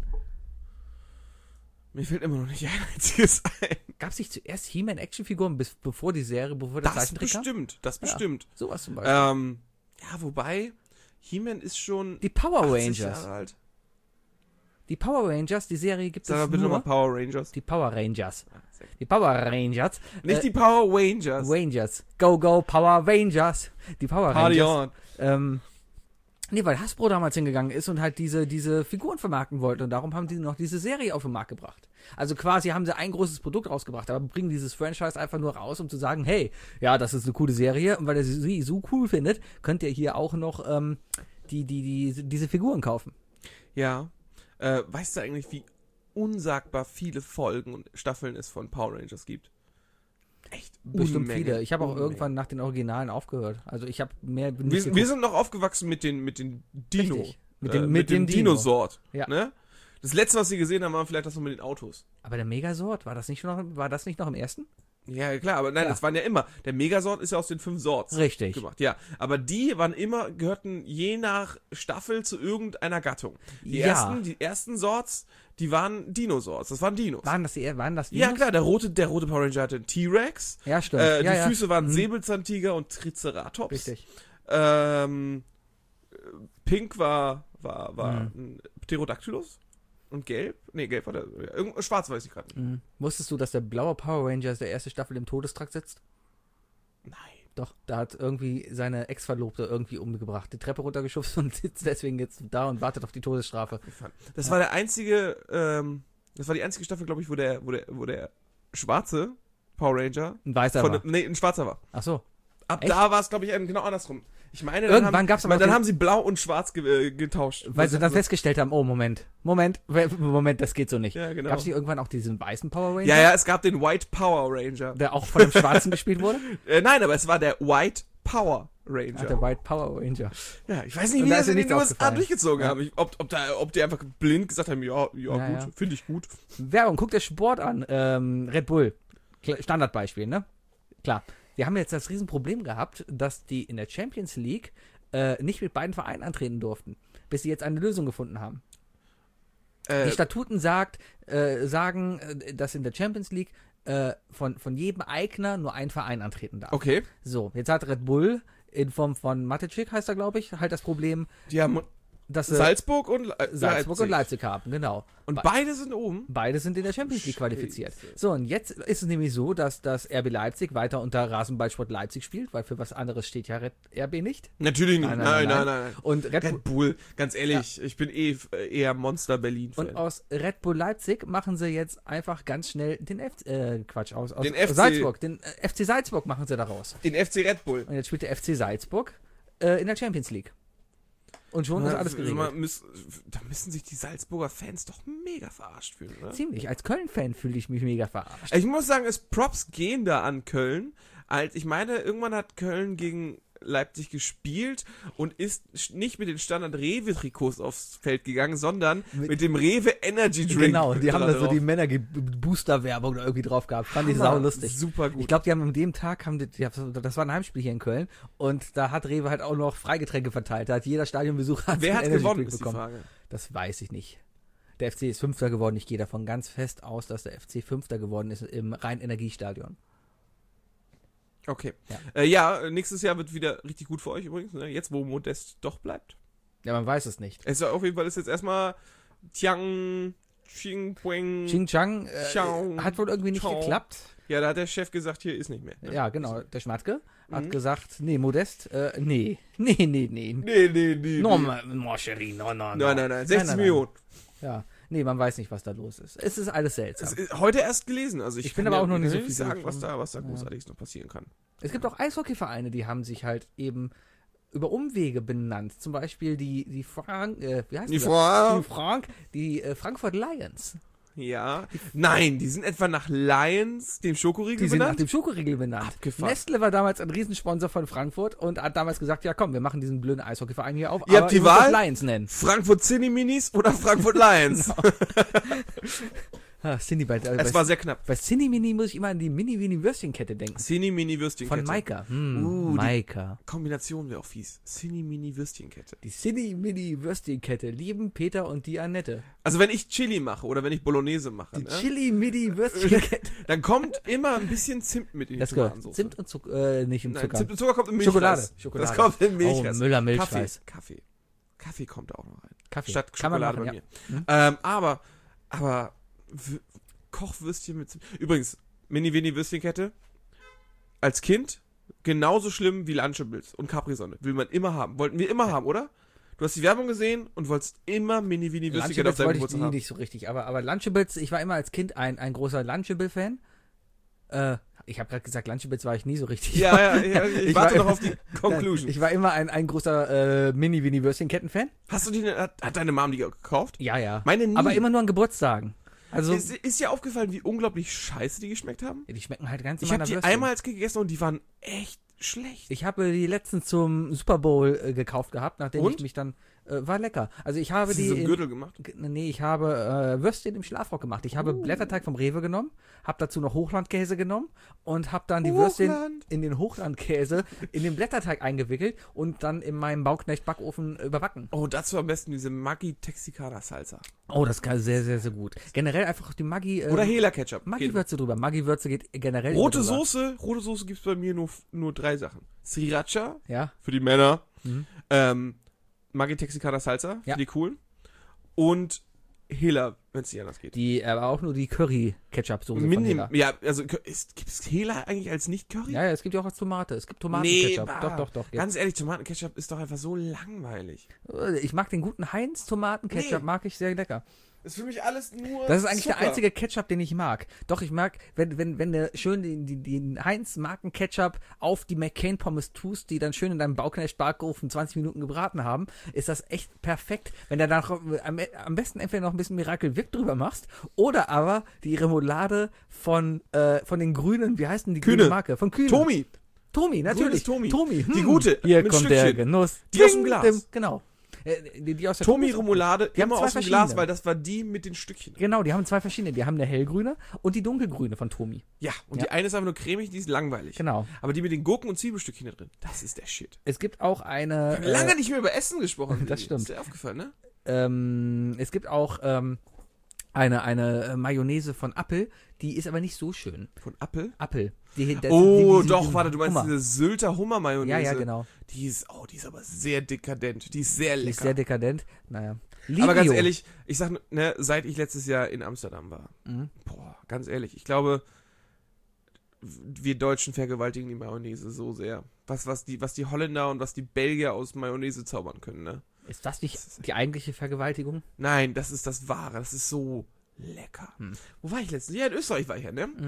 Mir fällt immer noch nicht ein einziges ein. Gab es nicht zuerst He-Man Actionfiguren, bevor der Das Zeichentrick kam? bestimmt, das Ja. bestimmt. Sowas zum Beispiel. Ja, wobei, He-Man ist schon Die Power 80 Rangers. Jahre alt. Die Power Rangers, die Serie gibt Sag es mal bitte nur. nochmal Power Rangers. Die Power Rangers. sehr gut. Die Power Rangers. Nicht die Power Rangers. Rangers. Go, go, Power Rangers. Die Power Party Rangers. on. Nee, weil Hasbro damals hingegangen ist und halt diese Figuren vermarkten wollte und darum haben die noch diese Serie auf den Markt gebracht. Also quasi haben sie ein großes Produkt rausgebracht, aber bringen dieses Franchise einfach nur raus, um zu sagen, hey, ja, das ist eine coole Serie und weil ihr sie so cool findet, könnt ihr hier auch noch diese Figuren kaufen. Ja. Weißt du eigentlich, wie unsagbar viele Folgen und Staffeln es von Power Rangers gibt? Echt Bestimmt Unmengen. viele. Ich habe auch Unmengen. irgendwann nach den Originalen aufgehört. Also ich habe mehr... Wir sind noch aufgewachsen mit den Dino. Richtig. Mit dem Dino. Dinosaur. Ja. Ne? Das letzte, was wir gesehen haben, war vielleicht das noch mit den Autos. Aber der Megasort, war das nicht noch im ersten? Ja, klar, aber nein, Ja. das waren ja immer. Der Megasort ist ja aus den 5 Sorts Richtig. gemacht. Ja, aber die gehörten je nach Staffel zu irgendeiner Gattung. Die ersten Sorts, die waren Dinosaurs. Das waren Dinos. Waren das Dinos? Ja, klar, der rote Power Ranger hatte einen T-Rex. Ja, stimmt. Die Füße waren Säbelzahntiger und Triceratops. Richtig. Pink war ein Pterodactylus. Und gelb? Nee, gelb war der. Ja, schwarz weiß ich gerade nicht. Mhm. Wusstest du, dass der blaue Power Ranger der erste Staffel im Todestrakt sitzt? Nein. Doch, da hat irgendwie seine Ex-Verlobte irgendwie umgebracht, die Treppe runtergeschubst und sitzt deswegen jetzt da und wartet auf die Todesstrafe. Das war die einzige Staffel, glaube ich, wo der schwarze Power Ranger Ein weißer war. ein schwarzer war. Ach so. Ab Echt? da war es, glaube ich, genau andersrum. Ich meine, Irgendwann gab's aber dann auch haben sie blau und schwarz getauscht. Weil sie dann festgestellt haben, oh, Moment, das geht so nicht. Ja, genau. Gab es nicht irgendwann auch diesen weißen Power Ranger? Ja, es gab den White Power Ranger. Der auch von dem Schwarzen gespielt wurde? Nein, aber es war der White Power Ranger. Ach, der White Power Ranger. Ja, ich weiß nicht, Und wie da das ist dir in den nichts USA aufgefallen. durchgezogen Ja. haben. Ob die einfach blind gesagt haben, ja, gut, finde ich gut. Werbung, guck dir Sport an. Red Bull. Standardbeispiel, ne? Klar. Wir haben jetzt das Riesenproblem gehabt, dass die in der Champions League nicht mit beiden Vereinen antreten durften, bis sie jetzt eine Lösung gefunden haben. Die Statuten sagen, dass in der Champions League von jedem Eigner nur ein Verein antreten darf. Okay. So, jetzt hat Red Bull in Form von Mateschik, heißt er, glaube ich, halt das Problem, Die haben dass Salzburg und Salzburg und Leipzig haben, genau. Und beide sind oben. Beide sind in der Champions League Scheiße. qualifiziert. So, und jetzt ist es nämlich so, dass das RB Leipzig weiter unter Rasenballsport Leipzig spielt, weil für was anderes steht ja RB nicht. Natürlich nicht. Nein. Und Red Bull, ganz ehrlich, ich bin eher Monster Berlin-Fan. Und aus Red Bull Leipzig machen sie jetzt einfach ganz schnell den Den FC Salzburg. Den FC Salzburg machen sie daraus. Den FC Red Bull. Und jetzt spielt der FC Salzburg in der Champions League. Und schon ist alles geregelt. Da müssen sich die Salzburger Fans doch mega verarscht fühlen, oder? Ziemlich. Als Köln-Fan fühle ich mich mega verarscht. Ich muss sagen, Props gehen da an Köln. Ich meine, irgendwann hat Köln gegen Leipzig gespielt und ist nicht mit den Standard-Rewe-Trikots aufs Feld gegangen, sondern mit dem Rewe Energy Drink. Genau, die haben da so drauf. die Männer-Booster-Werbung da irgendwie drauf gehabt. Fand ich saulustig. Super gut. Ich glaube, die haben an dem Tag, das war ein Heimspiel hier in Köln, und da hat Rewe halt auch noch Freigetränke verteilt. Da hat jeder Stadionbesucher Wer hat einen Energy gewonnen, Drink ist die bekommen. Frage. Das weiß ich nicht. Der FC ist Fünfter geworden. Ich gehe davon ganz fest aus, dass der FC Fünfter geworden ist im Rhein-Energiestadion. Okay. Ja. Nächstes Jahr wird wieder richtig gut für euch übrigens, ne? Jetzt, wo Modest doch bleibt. Ja, man weiß es nicht. Es ist auf jeden Fall jetzt erstmal Xingchang. Xinjiang Ciao. hat wohl irgendwie nicht Ciao. geklappt. Ja, da hat der Chef gesagt, hier ist nicht mehr. Ne? Ja, genau. Der Schmatke hat gesagt, nee, Modest, nee. Nee. Nee. No, mon chéri, no. Nein. 60 Millionen. Ja, nee, man weiß nicht, was da los ist. Es ist alles seltsam. Das ist heute erst gelesen. Also ich bin kann aber auch noch nicht so viel sagen, davon. was da großartiges noch passieren kann. Es gibt auch Eishockeyvereine, die haben sich halt eben über Umwege benannt. Zum Beispiel die Frankfurt Lions. Ja. Nein, die sind etwa nach Lions, dem Schokoriegel, Die sind nach benannt. dem Schokoriegel benannt. Abgefahren. Nestle war damals ein Riesensponsor von Frankfurt und hat damals gesagt, ja komm, wir machen diesen blöden Eishockeyverein hier auf. Ihr habt die müsst das Wahl? Lions nennen. Frankfurt Cineminis oder Frankfurt Lions. Cine Es war sehr knapp. bei Cinemini muss ich immer an die Mini-Würstchenkette denken. Cine-Mini-Würstchenkette. Von Maika. Die Maika. Kombination wäre auch fies. Cine-Mini-Würstchenkette. Die Cine-Mini-Würstchenkette lieben Peter und die Annette. Also wenn ich Chili mache oder wenn ich Bolognese mache, Die ne, Chili-Mini-Würstchenkette. dann kommt immer ein bisschen Zimt mit in die Das gehört. Tomatensauce. Zimt und Zucker, nicht im Nein, Zucker. Zimt und Zucker kommt im Milchreis. Schokolade. Das kommt im Milchreis. Oh, Müller-Milchreis. Kaffee kommt da auch noch rein. Kaffee. Statt Kann man Schokolade machen, bei ja. mir. Aber Kochwürstchen mit Zimt. Übrigens, Mini-Würstchenkette. Als Kind genauso schlimm wie Lunchables und Capri-Sonne. Will man immer haben. Wollten wir immer haben, oder? Du hast die Werbung gesehen und wolltest immer Mini-Würstchenkette auf Lunchables deinem wollte ich Geburtstag nie haben. nicht so richtig, aber Lunchables, ich war immer als Kind ein großer Lunchable-Fan. Ich habe gerade gesagt, Lunchables war ich nie so richtig. Ja, ich warte noch auf die Conclusion. Ich war immer ein großer Mini-Würstchenketten-Fan. Hast du die, hat deine Mom die gekauft? Ja. Meine nie. Aber immer nur an Geburtstagen. Also, Ist dir aufgefallen, wie unglaublich scheiße die geschmeckt haben? die schmecken halt ganz Ich habe meiner die Würstchen. einmal als Kind gegessen und die waren echt schlecht. Ich habe die letztens zum Super Bowl gekauft gehabt, nachdem Und? ich mich dann... war lecker. Also ich habe Hast du die... so einen Gürtel gemacht? Nee, ich habe Würstchen im Schlafrock gemacht. Ich habe Blätterteig vom Rewe genommen, habe dazu noch Hochlandkäse genommen und habe dann die Würstchen in den Hochlandkäse in den Blätterteig eingewickelt und dann in meinem Bauknecht-Backofen überbacken. Oh, dazu am besten diese Maggi Texicana Salsa. Oh, das kann sehr, sehr, sehr gut. Generell einfach auf die Maggi... Oder Hela Ketchup. Maggi-Würze drüber. Maggi-Würze geht generell Rote drüber. Soße gibt's bei mir nur 3 Sachen. Sriracha Ja. für die Männer. Mhm. Maggi Texicana Salsa Ja. für die coolen. Und Hela, wenn es nicht anders geht. Aber auch nur die Curry-Ketchup-Soße von Hela. Ja, also gibt's Hela eigentlich als Nicht-Curry? Ja, es gibt ja auch als Tomate. Es gibt Tomatenketchup. Doch. Ganz ehrlich, Tomatenketchup ist doch einfach so langweilig. Ich mag den guten Heinz-Tomatenketchup, mag ich sehr lecker. Ist für mich alles nur Das ist eigentlich Zucker. der einzige Ketchup, den ich mag. Doch, ich mag, wenn du schön den Heinz-Marken-Ketchup auf die McCain-Pommes tust, die dann schön in deinem Bauknecht-Backofen 20 Minuten gebraten haben, ist das echt perfekt. Wenn du dann noch, am besten entweder noch ein bisschen Miracle Whip drüber machst oder aber die Remoulade von den Grünen, wie heißt denn die grüne Marke? Von Kühne. Tomi, natürlich. Tomi. Tomi. Die gute, Hier mit kommt Stückchen. der Genuss. Die aus dem Glas. Genau. Die aus der Tomi Remoulade, Die haben immer zwei aus dem verschiedene. Glas, weil das war die mit den Stückchen. Genau, die haben 2 verschiedene. Die haben eine hellgrüne und die dunkelgrüne von Tomi. Ja, und Ja. die eine ist einfach nur cremig, die ist langweilig. Genau. Aber die mit den Gurken und Zwiebelstückchen da drin, das ist der Shit. Es gibt auch eine... Wir haben lange nicht mehr über Essen gesprochen. das stimmt. Ist dir aufgefallen, ne? Es gibt auch eine Mayonnaise von Apple, die ist aber nicht so schön. Von Apple? Apple. Warte, du meinst Hummer. diese Sylter Hummer-Mayonnaise. Ja, genau. Die ist aber sehr dekadent. Die ist sehr lecker. Die ist sehr dekadent. Naja. Aber ganz Livio. ehrlich, ich sag, ne, seit ich letztes Jahr in Amsterdam war, ganz ehrlich, ich glaube, wir Deutschen vergewaltigen die Mayonnaise so sehr. Was die Holländer und was die Belgier aus Mayonnaise zaubern können, ne? Ist das nicht die eigentliche Vergewaltigung? Nein, das ist das Wahre. Das ist so lecker. Wo war ich letztens? Ja, in Österreich war ich ja, ne?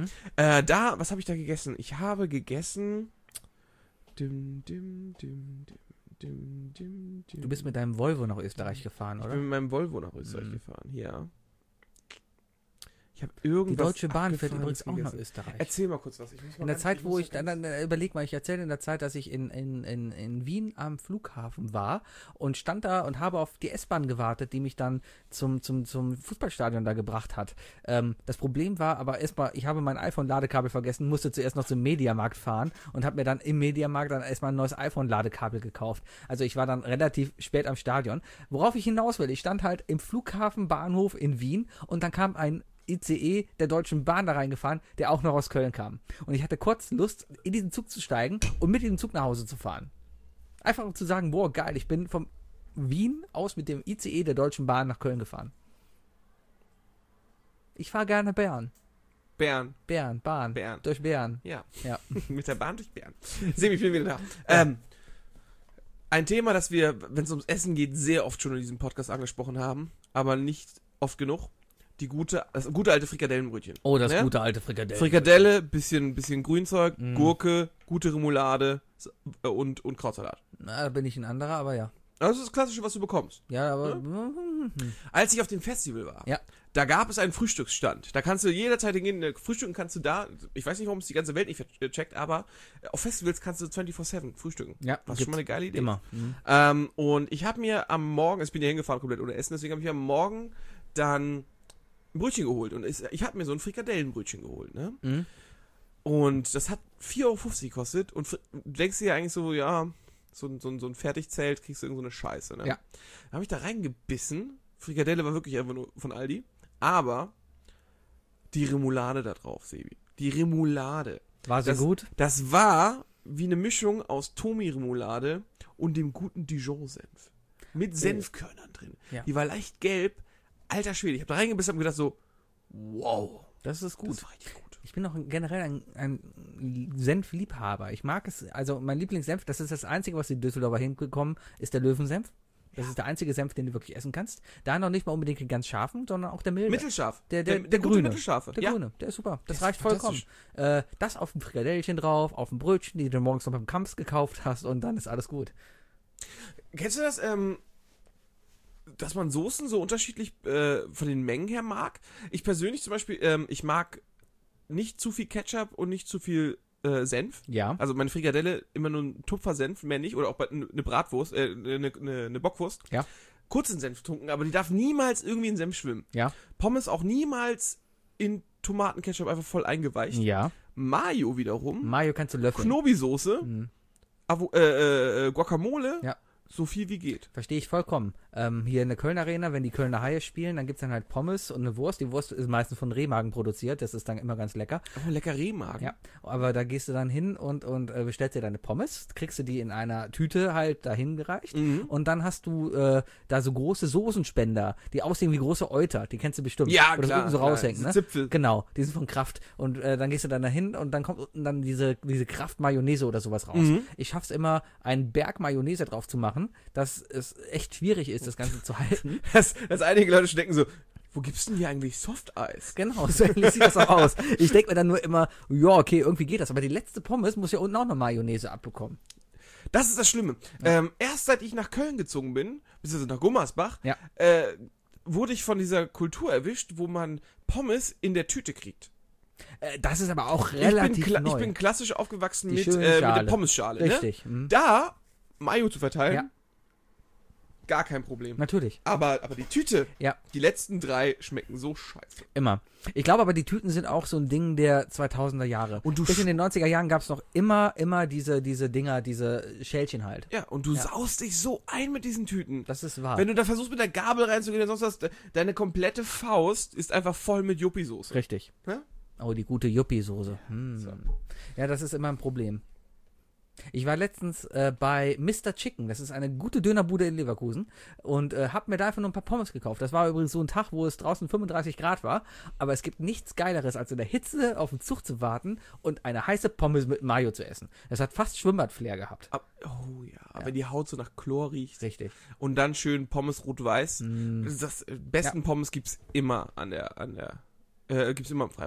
Was habe ich da gegessen? Ich habe gegessen Du bist mit deinem Volvo nach Österreich gefahren, Ich oder? bin mit meinem Volvo nach Österreich gefahren, ja. Ich habe Die irgendwas Deutsche Bahn fährt Abgefahrenes übrigens auch nach gegessen. Österreich. Erzähl mal kurz was. Ich muss mal In der ganz- Zeit, ich wo muss ich, ganz- dann überleg mal, ich erzähle in der Zeit, dass ich in Wien am Flughafen war und stand da und habe auf die S-Bahn gewartet, die mich dann zum Fußballstadion da gebracht hat. Das Problem war aber erstmal, ich habe mein iPhone-Ladekabel vergessen, musste zuerst noch zum Mediamarkt fahren und habe mir dann im Mediamarkt dann erstmal ein neues iPhone-Ladekabel gekauft. Also ich war dann relativ spät am Stadion. Worauf ich hinaus will, ich stand halt im Flughafenbahnhof in Wien und dann kam ein ICE der Deutschen Bahn da reingefahren, der auch noch aus Köln kam. Und ich hatte kurz Lust, in diesen Zug zu steigen und mit diesem Zug nach Hause zu fahren. Einfach um zu sagen, boah, geil, ich bin vom Wien aus mit dem ICE der Deutschen Bahn nach Köln gefahren. Ich fahre gerne Bern. Bern. Bahn. Bern. Durch Bern. Ja. Ja. Mit der Bahn durch Bern. Semi, ich bin wieder da. Ein Thema, das wir, wenn es ums Essen geht, sehr oft schon in diesem Podcast angesprochen haben, aber nicht oft genug. Das gute alte Frikadellenbrötchen. Oh, das Ne? gute alte Frikadelle. Frikadelle, bisschen Grünzeug, Gurke, gute Remoulade und Krautsalat. Na, da bin ich ein anderer, aber ja. Das ist das Klassische, was du bekommst. Ja, aber... Als ich auf dem Festival war, Ja. da gab es einen Frühstücksstand. Da kannst du jederzeit hingehen, frühstücken kannst du da. Ich weiß nicht, warum es die ganze Welt nicht checkt, aber auf Festivals kannst du 24/7 frühstücken. Ja, Was schon mal eine geile Idee. Immer. Und ich habe mir am Morgen, ich bin ja hingefahren komplett ohne Essen, deswegen habe ich am Morgen dann ein Brötchen geholt. Und ich habe mir so ein Frikadellenbrötchen geholt, ne? Mhm. Und das hat 4,50 € gekostet. Und du denkst dir ja eigentlich so, ja, so ein Fertigzelt kriegst du irgend so eine Scheiße, ne? Ja. Da habe ich da reingebissen. Frikadelle war wirklich einfach nur von Aldi. Aber die Remoulade da drauf, Sebi. Die Remoulade. War sehr gut. Das war wie eine Mischung aus Tomi-Remoulade und dem guten Dijon-Senf. Mit Senfkörnern drin. Ja. Die war leicht gelb. Alter Schwede. Ich habe da reingebissen und gedacht so, wow. Das ist gut. Das war richtig gut. Ich bin auch generell ein Senfliebhaber. Ich mag es, also mein Lieblingssenf, das ist das Einzige, was die Düsseldorfer hinbekommen, ist der Löwensenf. Das ist der einzige Senf, den du wirklich essen kannst. Da noch nicht mal unbedingt den ganz scharfen, sondern auch der milde. Mittelscharf. Der gute grüne. Mittelscharfe. Der Ja. grüne, der ist super. Das ist reicht vollkommen. fantastisch. Das auf dem Frikadellchen drauf, auf dem Brötchen, die du morgens noch beim Kampf gekauft hast und dann ist alles gut. Kennst du das, dass man Soßen so unterschiedlich von den Mengen her mag? Ich persönlich zum Beispiel, ich mag nicht zu viel Ketchup und nicht zu viel Senf. Ja. Also meine Frikadelle immer nur ein Tupfer Senf, mehr nicht. Oder auch eine Bratwurst, eine Bockwurst. Ja. Kurzen Senf tunken, aber die darf niemals irgendwie in Senf schwimmen. Ja. Pommes auch niemals in Tomatenketchup einfach voll eingeweicht. Ja. Mayo wiederum, Mayo kannst du löffeln. Knobi-Soße, Mhm. Guacamole, Ja. so viel wie geht. Verstehe ich vollkommen. Hier in der Kölner Arena, wenn die Kölner Haie spielen, dann gibt es dann halt Pommes und eine Wurst. Die Wurst ist meistens von Rehmagen produziert, das ist dann immer ganz lecker. Oh, lecker Rehmagen. Ja, aber da gehst du dann hin und bestellst dir deine Pommes, kriegst du die in einer Tüte halt dahin gereicht und dann hast du da so große Soßenspender, die aussehen wie große Euter, die kennst du bestimmt. Ja, Oder klar, so klar, raushängen, diese ne? Zipfel. Genau, die sind von Kraft und dann gehst du dann dahin und dann kommt unten dann diese Kraft-Mayonnaise oder sowas raus. Ich schaff's immer, einen Berg Mayonnaise drauf zu machen, dass es echt schwierig ist, das Ganze zu halten. Dass einige Leute schon denken so, wo gibt's denn hier eigentlich Softeis? Genau, so ähnlich sieht das auch aus. Ich denke mir dann nur immer, ja, okay, irgendwie geht das. Aber die letzte Pommes muss ja unten auch noch Mayonnaise abbekommen. Das ist das Schlimme. Erst seit ich nach Köln gezogen bin, beziehungsweise nach Gummersbach, Ja. wurde ich von dieser Kultur erwischt, wo man Pommes in der Tüte kriegt. Das ist aber auch relativ neu. Ich bin klassisch aufgewachsen Die mit schöne der Schale. Pommesschale. Richtig. Ne? Da Mayo zu verteilen, Ja. gar kein Problem. Natürlich. Aber die Tüte, Ja. die letzten 3 schmecken so scheiße. Immer. Ich glaube aber, die Tüten sind auch so ein Ding der 2000er Jahre. Und du Bis in den 90er Jahren gab es noch immer diese Dinger, diese Schälchen halt. Ja, und du saust dich so ein mit diesen Tüten. Das ist wahr. Wenn du da versuchst, mit der Gabel reinzugehen und sonst was, deine komplette Faust ist einfach voll mit Yuppie-Soße. Richtig. Ja? Oh, die gute Yuppie-Soße. Ja, das ist immer ein Problem. Ich war letztens bei Mr. Chicken, das ist eine gute Dönerbude in Leverkusen und hab mir da einfach nur ein paar Pommes gekauft. Das war übrigens so ein Tag, wo es draußen 35 Grad war, aber es gibt nichts Geileres, als in der Hitze auf den Zug zu warten und eine heiße Pommes mit Mayo zu essen. Das hat fast Schwimmbad-Flair gehabt. Oh ja, wenn die Haut so nach Chlor riecht. Richtig. Und dann schön Pommes rot-weiß. Das besten Pommes gibt's immer gibt's immer im Freibad.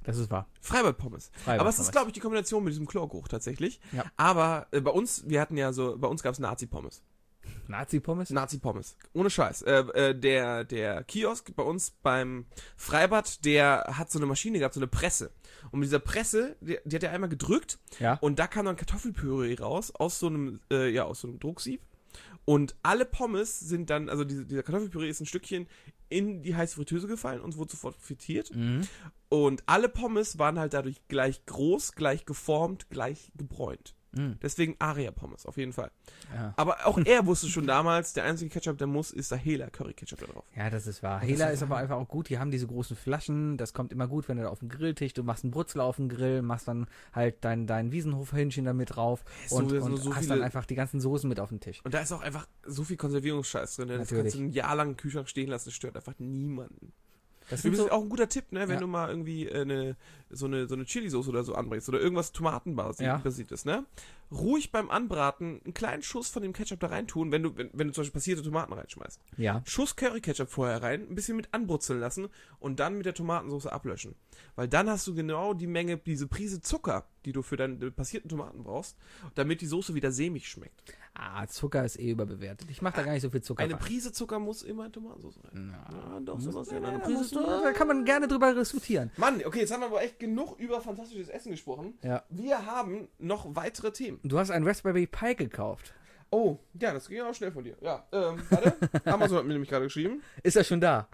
Das ist wahr. Freibad-Pommes. Aber es ist, glaube ich, die Kombination mit diesem Chlorgeruch tatsächlich. Ja. Aber bei uns gab es Nazi-Pommes. Nazi-Pommes? Nazi-Pommes. Ohne Scheiß. Der Kiosk bei uns beim Freibad, der hat so eine Maschine gehabt, so eine Presse. Und mit dieser Presse, die hat er einmal gedrückt. Ja. Und da kam dann Kartoffelpüree raus aus so einem Drucksieb. Und alle Pommes sind dann, also dieser Kartoffelpüree ist ein Stückchen in die heiße Fritteuse gefallen und wurde sofort frittiert. Mhm. Und alle Pommes waren halt dadurch gleich groß, gleich geformt, gleich gebräunt. Mhm. Deswegen Aria-Pommes, auf jeden Fall. Ja. Aber auch er wusste schon damals, der einzige Ketchup, der muss, ist der Hela Curry-Ketchup da drauf. Ja, das ist wahr. Hela ist aber einfach auch gut. Die haben diese großen Flaschen. Das kommt immer gut, wenn du da auf dem Grilltisch, du machst einen Brutzel auf dem Grill, machst dann halt dein Wiesenhof-Hähnchen da mit drauf und hast dann einfach die ganzen Soßen mit auf dem Tisch. Und da ist auch einfach so viel Konservierungsscheiß drin. Das kannst du ein Jahr lang im Kühlschrank stehen lassen, das stört einfach niemanden. Das Das ist sind so, auch ein guter Tipp, ne, wenn Ja. du mal irgendwie so eine Chili-Sauce oder so anbringst oder irgendwas Tomatenbasiertes, ne? Ruhig beim Anbraten einen kleinen Schuss von dem Ketchup da rein tun, wenn du zum Beispiel passierte Tomaten reinschmeißt. ja. Schuss Curry-Ketchup vorher rein, ein bisschen mit anbrutzeln lassen und dann mit der Tomatensauce ablöschen. Weil dann hast du genau die Menge, diese Prise Zucker, die du für deine passierten Tomaten brauchst, damit die Soße wieder sämig schmeckt. Zucker ist überbewertet. Ich mache da gar nicht so viel Zucker Eine rein. Prise Zucker muss immer in Tomatensauce rein. Ja, doch, Sebastian, eine Da Prise Zucker. da kann man gerne drüber diskutieren. Mann, okay, jetzt haben wir aber echt genug über fantastisches Essen gesprochen. Ja. Wir haben noch weitere Themen. Du hast einen Raspberry Pi gekauft. Oh, ja, das ging auch schnell von dir. Ja, warte. Amazon hat mir nämlich gerade geschrieben. Ist er schon da?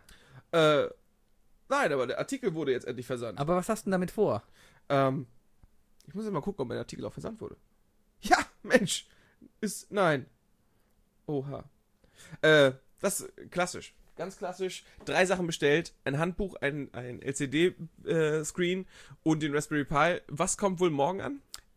Nein, aber der Artikel wurde jetzt endlich versandt. Aber was hast du denn damit vor? Ich muss jetzt mal gucken, ob mein Artikel auch versandt wurde. Ja, Mensch. Nein. Oha. Das ist klassisch. Ganz klassisch. 3 Sachen bestellt. Ein Handbuch, ein LCD-Screen und den Raspberry Pi. Was kommt wohl morgen an?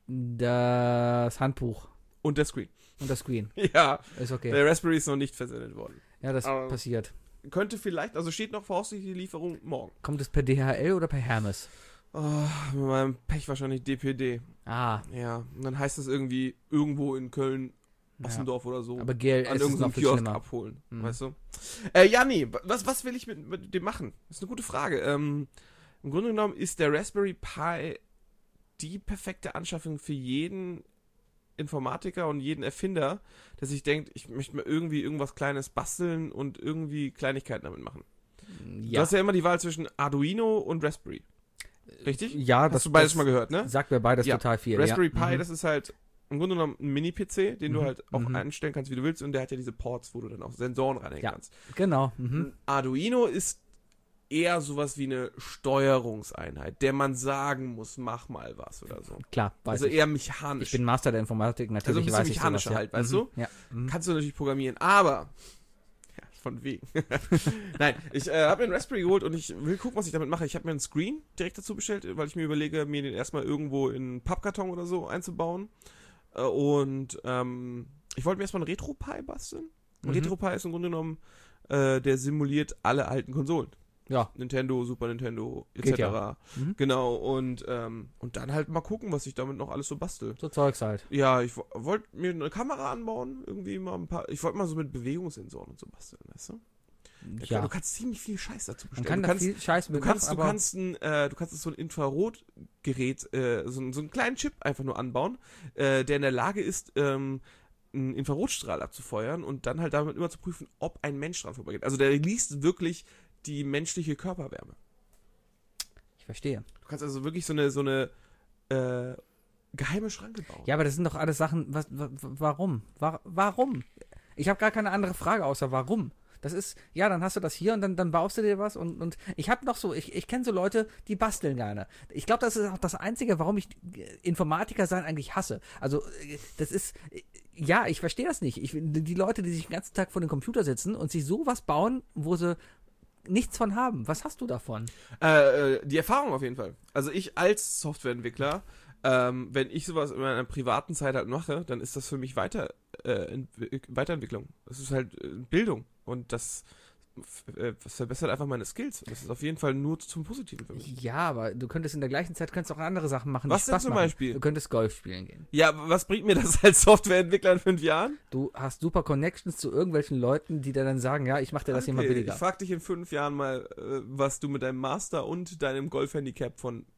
Das Handbuch Und der Screen. und das Screen. Ja, Ist okay. der Raspberry ist noch nicht versendet worden. Ja, das Aber- passiert. Könnte vielleicht, also steht noch voraussichtlich die Lieferung morgen. Kommt es per DHL oder per Hermes? Oh, mit meinem Pech wahrscheinlich DPD. Ah, Ja, und dann heißt das irgendwie irgendwo in Köln, ja. Ossendorf oder so. Aber GLS an ist irgendeinem noch viel Kiosk schlimmer. abholen, Mhm. weißt du? Ja, nee, was will ich mit dem machen? Das ist eine gute Frage. Im Grunde genommen ist der Raspberry Pi die perfekte Anschaffung für jeden Informatiker und jeden Erfinder, der sich denkt, ich möchte mal irgendwie irgendwas Kleines basteln und irgendwie Kleinigkeiten damit machen. Du Ja, hast ja immer die Wahl zwischen Arduino und Raspberry. Richtig? ja, Hast du beides schon mal gehört, ne? sagt mir beides Ja. total viel. Raspberry ja. Pi, Mhm. das ist halt im Grunde genommen ein Mini-PC, den du Mhm. halt auch Mhm. einstellen kannst, wie du willst, und der hat ja diese Ports, wo du dann auch Sensoren reinhängen Ja. kannst. Genau. Mhm. Ein Arduino ist eher sowas wie eine Steuerungseinheit, der man sagen muss, mach mal was oder so. Klar, weiß Also ich. eher mechanisch. Ich bin Master der Informatik, Also ein natürlich bisschen weiß ich sowas, mechanischer ja. halt, weißt Mhm. du? Ja. Mhm. Kannst du natürlich programmieren, aber ja, von wegen. Nein, ich habe mir einen Raspberry geholt und ich will gucken, was ich damit mache. Ich habe mir einen Screen direkt dazu bestellt, weil ich mir überlege, mir den erstmal irgendwo in einen Pappkarton oder so einzubauen. Und ich wollte mir erstmal einen Retro-Pi basteln. Ein Mhm. Retro-Pi ist im Grunde genommen, der simuliert alle alten Konsolen. Ja. Nintendo, Super Nintendo, etc. Geht ja. Mhm. Genau, und dann halt mal gucken, was ich damit noch alles so bastel. So Zeugs halt. Ja, ich wollte mir eine Kamera anbauen, irgendwie mal ein paar. Ich wollte mal so mit Bewegungssensoren und so basteln, weißt du? Ja. Du kannst ziemlich viel Scheiß dazu Man bestellen. kann Du da kannst, viel Scheiß du mit kannst, machen, du aber kannst so ein Infrarotgerät, so einen kleinen Chip einfach nur anbauen, der in der Lage ist, einen Infrarotstrahl abzufeuern und dann halt damit immer zu prüfen, ob ein Mensch dran vorbeigeht. Also der liest wirklich die menschliche Körperwärme. ich verstehe. Du kannst also wirklich so eine geheime Schranke bauen. Ja, aber das sind doch alles Sachen, warum? Warum? Ich habe gar keine andere Frage außer warum. Das ist, ja, dann hast du das hier und dann baust du dir was und ich habe noch so, ich kenne so Leute, die basteln gerne. Ich glaube, das ist auch das Einzige, warum ich Informatiker sein eigentlich hasse. Also, das ist, ja, ich verstehe das nicht. Die Leute, die sich den ganzen Tag vor dem Computer sitzen und sich sowas bauen, wo sie nichts von haben. Was hast du davon? Die Erfahrung auf jeden Fall. Also ich als Softwareentwickler, wenn ich sowas in meiner privaten Zeit halt mache, dann ist das für mich Weiterentwicklung. Das ist halt Bildung und das verbessert einfach meine Skills. Und das ist auf jeden Fall nur zum Positiven für mich. Ja, aber du könntest in der gleichen Zeit auch andere Sachen machen, Was die denn Spaß zum machen. Beispiel? Du könntest Golf spielen gehen. Ja, was bringt mir das als Softwareentwickler in 5 Jahren? Du hast super Connections zu irgendwelchen Leuten, die dir dann sagen, ja, ich mach dir das hier mal billiger. Ich frag dich in 5 Jahren mal, was du mit deinem Master und deinem Golfhandicap von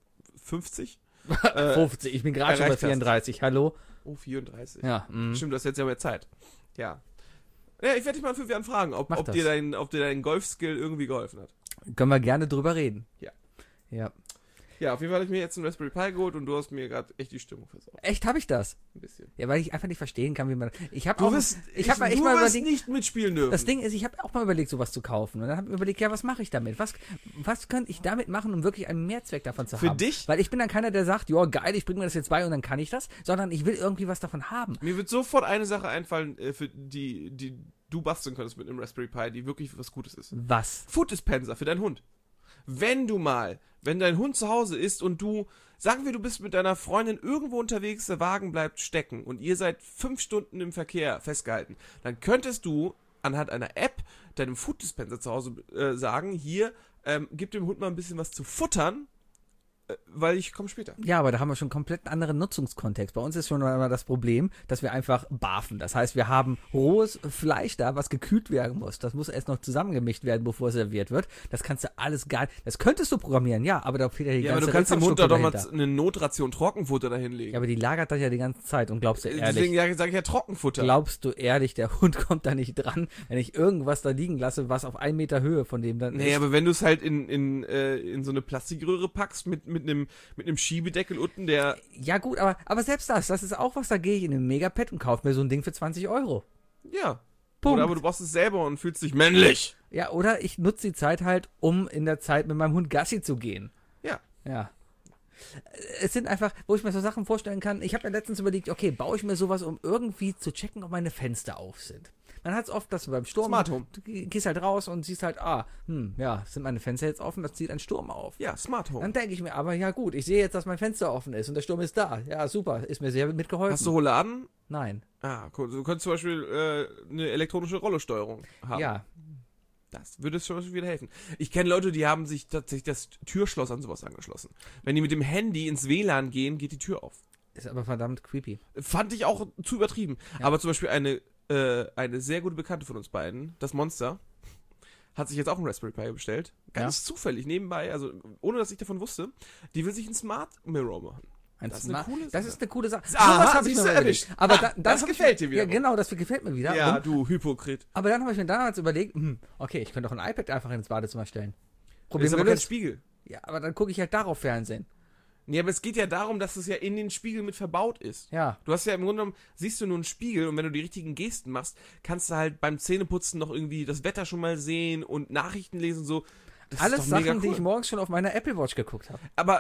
50. 50, ich bin gerade schon bei erreicht hast. 34, hallo? Oh, 34. Ja, Stimmt, du hast jetzt ja mehr Zeit. Ja. Ja, ich werde dich mal in 5 Jahren fragen, ob Mach das. dir dein Golf-Skill irgendwie geholfen hat. können wir gerne drüber reden. Ja. Ja. Ja, auf jeden Fall habe ich mir jetzt einen Raspberry Pi geholt und du hast mir gerade echt die Stimmung versaut. Echt, habe ich das? Ein bisschen. Ja, weil ich einfach nicht verstehen kann, wie man... Ich habe Du auch... wirst mal überlegt, nicht mitspielen dürfen. das Ding ist, ich habe auch mal überlegt, sowas zu kaufen. Und dann habe ich mir überlegt, ja, was mache ich damit? Was könnte ich damit machen, um wirklich einen Mehrzweck davon zu haben? Für dich? Weil ich bin dann keiner, der sagt, ja, geil, ich bringe mir das jetzt bei und dann kann ich das. Sondern ich will irgendwie was davon haben. Mir wird sofort eine Sache einfallen, für die du basteln könntest mit einem Raspberry Pi, die wirklich was Gutes ist. Was? Food Dispenser für deinen Hund. Wenn dein Hund zu Hause ist und sagen wir, du bist mit deiner Freundin irgendwo unterwegs, der Wagen bleibt stecken und ihr seid 5 Stunden im Verkehr festgehalten, dann könntest du anhand einer App deinem Food Dispenser zu Hause sagen, hier, gib dem Hund mal ein bisschen was zu futtern, weil ich komme später. Ja, aber da haben wir schon komplett einen anderen Nutzungskontext. Bei uns ist schon einmal das Problem, dass wir einfach barfen. Das heißt, wir haben rohes Fleisch da, was gekühlt werden muss. Das muss erst noch zusammengemischt werden, bevor es serviert wird. Das kannst du alles gar nicht. Das könntest du programmieren, ja, aber da fehlt ja die Ja, aber ganze du kannst dem Hund da doch mal dahinter. eine Notration Trockenfutter dahinlegen. Ja, aber die lagert das ja die ganze Zeit und glaubst du ehrlich, Deswegen sage ich ja Trockenfutter. glaubst du ehrlich, der Hund kommt da nicht dran, wenn ich irgendwas da liegen lasse, was auf 1 Meter Höhe von dem dann Nee, ist? aber wenn du es halt in so eine Plastikröhre packst mit einem Schiebedeckel unten, der... Ja gut, aber selbst das ist auch was, da gehe ich in den Megapet und kaufe mir so ein Ding für 20 €. Ja. Punkt. Oder aber du brauchst es selber und fühlst dich männlich. Ja, oder ich nutze die Zeit halt, um in der Zeit mit meinem Hund Gassi zu gehen. Ja. Ja. Es sind einfach, wo ich mir so Sachen vorstellen kann, ich habe mir letztens überlegt, okay, baue ich mir sowas, um irgendwie zu checken, ob meine Fenster auf sind. Man hat es oft, dass du beim Sturm, Smart Home. du gehst halt raus und siehst halt, ja, sind meine Fenster jetzt offen, das zieht ein Sturm auf. Ja, Smart Home. Dann denke ich mir, aber ja gut, ich sehe jetzt, dass mein Fenster offen ist und der Sturm ist da. Ja, super, ist mir sehr mitgeholfen. Hast du Rouladen? Nein. Ah, cool. Du könntest zum Beispiel eine elektronische Rollesteuerung haben. Ja. Das würde schon wieder helfen. Ich kenne Leute, die haben sich tatsächlich das Türschloss an sowas angeschlossen. Wenn die mit dem Handy ins WLAN gehen, geht die Tür auf. Ist aber verdammt creepy. Fand ich auch zu übertrieben. Ja. Aber zum Beispiel eine sehr gute Bekannte von uns beiden, das Monster, hat sich jetzt auch einen Raspberry Pi bestellt. Ganz zufällig nebenbei, also ohne dass ich davon wusste. Die will sich einen Smart Mirror machen. Das ist eine coole Sache. Das ist eine coole Sache. Aha, Sowas hab ich siehst mir du, mal überlegt. erwischt. Aber Ha, dann das hab ich gefällt mir, dir wieder. Ja, genau, das gefällt mir wieder. Ja, Und, du Hypokrit. aber dann habe ich mir damals überlegt, okay, ich könnte doch ein iPad einfach ins Badezimmer stellen. Das ist aber kein gelöst. Spiegel. Ja, aber dann gucke ich halt darauf Fernsehen. Nee, aber es geht ja darum, dass es ja in den Spiegel mit verbaut ist. Ja. Du hast ja im Grunde genommen, siehst du nur einen Spiegel und wenn du die richtigen Gesten machst, kannst du halt beim Zähneputzen noch irgendwie das Wetter schon mal sehen und Nachrichten lesen so. Das Alles ist doch mega Sachen, die cool. ich morgens schon auf meiner Apple Watch geguckt habe. Aber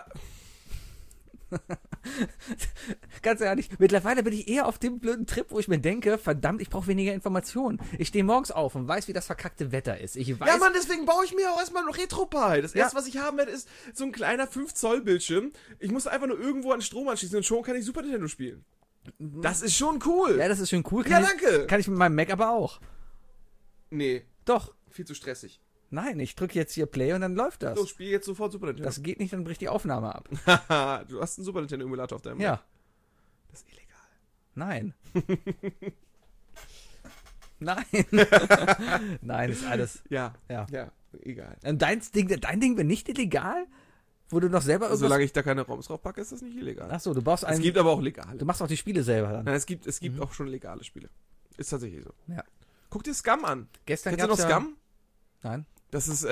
Ganz ehrlich, mittlerweile bin ich eher auf dem blöden Trip, wo ich mir denke, verdammt, ich brauche weniger Informationen. Ich stehe morgens auf und weiß, wie das verkackte Wetter ist. Ich weiß, ja, Mann, deswegen baue ich mir auch erstmal noch RetroPie. Das Ja. erste, was ich haben werde, ist so ein kleiner 5-Zoll-Bildschirm. Ich muss einfach nur irgendwo an Strom anschließen und schon kann ich Super Nintendo spielen. Das ist schon cool. ja, das ist schön cool. Ja, ich, danke. Kann ich mit meinem Mac aber auch. Nee, Doch. viel zu stressig. Nein, ich drücke jetzt hier Play und dann läuft das. So, spiel jetzt sofort Super Nintendo. Das geht nicht, dann bricht die Aufnahme ab. Du hast einen Super Nintendo-Emulator auf deinem Ja. Mac. Das ist illegal. Nein. Nein. Nein, ist alles. Ja, Ja. egal. Und dein Ding wäre nicht illegal? Wo du noch selber irgendwas... Solange ich da keine ROMs drauf packe, ist das nicht illegal. Achso, du baust Es einen... gibt aber auch legale. Du machst auch die Spiele selber dann. Nein, es gibt auch schon legale Spiele. Ist tatsächlich so. Ja. Guck dir Scum an. Gestern Kennst du noch gab's ja... Scum? Nein. Das ist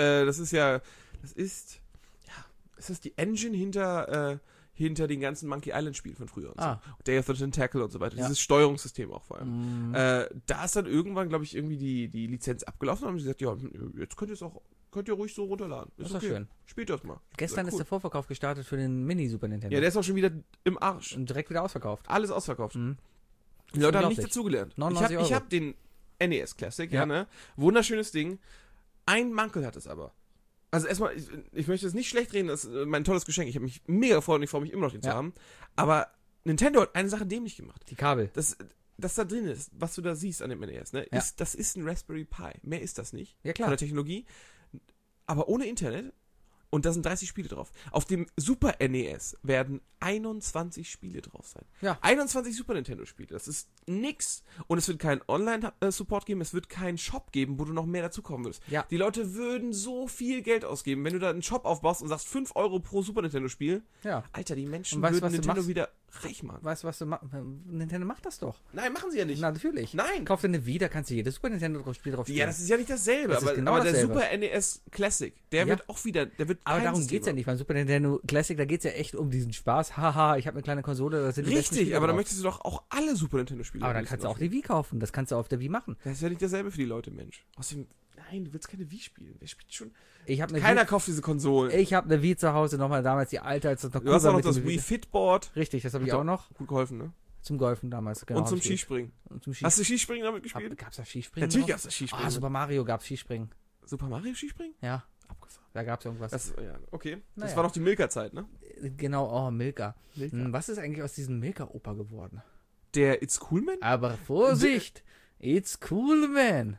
die Engine hinter den ganzen Monkey Island Spielen von früher und Ah. so. Day of the Tentacle und so weiter. Ja. Dieses Steuerungssystem auch vor allem. Da ist dann irgendwann, glaube ich, irgendwie die Lizenz abgelaufen und haben sie gesagt, ja, jetzt könnt ihr ruhig so runterladen. Das ist doch schön. Spielt das mal. Gestern ist der Vorverkauf gestartet für den Mini-Super Nintendo. Ja, der ist auch schon wieder im Arsch. Und direkt wieder ausverkauft. Alles ausverkauft. Mhm. Die Leute haben unglaublich. nicht dazugelernt. 99 Ich Euro. hab den NES Classic, Ja. ne? Wunderschönes Ding. Ein Mankel hat es aber. Also erstmal, ich möchte es nicht schlecht reden, das ist mein tolles Geschenk. Ich habe mich mega gefreut und ich freue mich immer noch, den zu Ja. haben. Aber Nintendo hat eine Sache dämlich gemacht. Die Kabel. Das da drin ist, was du da siehst an dem NES, ne? Ja. Das ist ein Raspberry Pi. Mehr ist das nicht. Ja, klar. Von der Technologie. Aber ohne Internet Und da sind 30 Spiele drauf. Auf dem Super NES werden 21 Spiele drauf sein. Ja. 21 Super Nintendo-Spiele. Das ist nix. Und es wird keinen Online-Support geben. Es wird keinen Shop geben, wo du noch mehr dazukommen würdest. Ja. Die Leute würden so viel Geld ausgeben, wenn du da einen Shop aufbaust und sagst 5 Euro pro Super Nintendo-Spiel. Ja. Alter, die Menschen Und weißt du, würden was du Nintendo machst? wieder reich machen. Weißt du, was du machst? Nintendo macht das doch. Nein, machen sie ja nicht. Na, natürlich. Nein. Kauf dir eine Wii, da kannst du jedes Super Nintendo-Spiel drauf spielen. Ja, das ist ja nicht dasselbe, Das ist aber, genau aber der dasselbe. Super NES Classic, der Ja. wird auch wieder, der wird Aber kein darum System geht's ja haben. nicht. Beim Super Nintendo Classic, da geht's ja echt um diesen Spaß. Haha, ich habe eine kleine Konsole, da sind die besten Richtig, Spiele aber dann drauf. möchtest du doch auch alle Super Nintendo-Spiele. Aber dann am kannst du liebsten auch die Wii kaufen. Das kannst du auf der Wii machen. Das ist ja nicht dasselbe für die Leute, Mensch. Außerdem, nein, du willst keine Wii spielen. Wer spielt schon? Ich habe eine Keiner Wii, kauft diese Konsolen. ich habe eine Wii zu Hause, nochmal damals die alte, als das noch Du hast war auch noch mit das dem Wii Fitboard. Richtig, das habe ich Hat auch noch. Gut geholfen, ne? Zum Golfen damals. Genau, Und zum hab ich- Skispringen. Und zum Hast du Skispringen damit Skispringen. gespielt? Gab's da Skispringen? Natürlich drauf? gab's das Skispringen. Ah, Super Mario gab's Skispringen. Super Mario Skispringen? Ja, Abgefahren. da gab's irgendwas. Das, ja, okay. Das Naja. war noch die Milka-Zeit, ne? Genau, oh, Milka. Milka. Was ist eigentlich aus diesem Milka-Oper geworden? Der It's Cool Man? Aber Vorsicht! It's cool, man!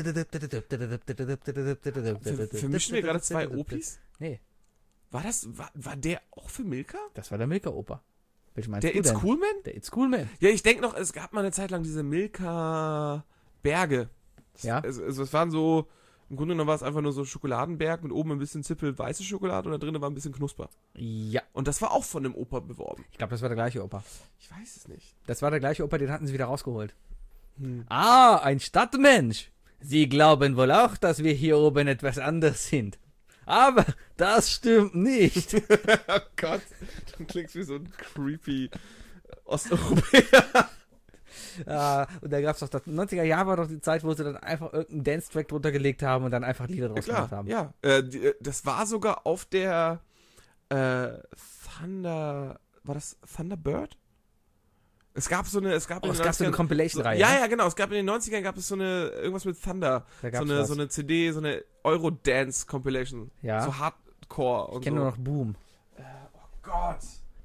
Vermischen wir gerade zwei Opis? Nee, War der auch für Milka? das war der Milka-Oper. Welchen meinst Der du It's denn? Cool Man? Der It's Cool Man. Ja, ich denke noch, es gab mal eine Zeit lang diese Milka-Berge. Ja. Also es waren so, im Grunde genommen war es einfach nur so Schokoladenberg mit oben ein bisschen Zippel weiße Schokolade und da drinnen war ein bisschen Knusper. Ja, Und das war auch von dem Opa beworben. ich glaube, das war der gleiche Oper. Ich weiß es nicht. Das war der gleiche Oper, den hatten sie wieder rausgeholt. Hm. Ah, ein Stadtmensch. Sie glauben wohl auch, dass wir hier oben etwas anders sind. Aber das stimmt nicht. Oh Gott, du klingst wie so ein creepy Osteuropäer. Und da gab es doch, das 90er Jahr war doch die Zeit, wo sie dann einfach irgendeinen Dance-Track drunter gelegt haben und dann einfach Lieder draus gemacht haben. Ja. Das war sogar auf der Thunder, war das Thunderbird? Es gab so eine, Oh, es gab so eine Compilation-Reihe. Ja, ja, genau. Es gab in den 90ern gab es so eine, irgendwas mit Thunder. Da gab's So eine CD, so eine Eurodance-Compilation. Ja. So Hardcore und Ich kenne so. nur noch Boom. Gott.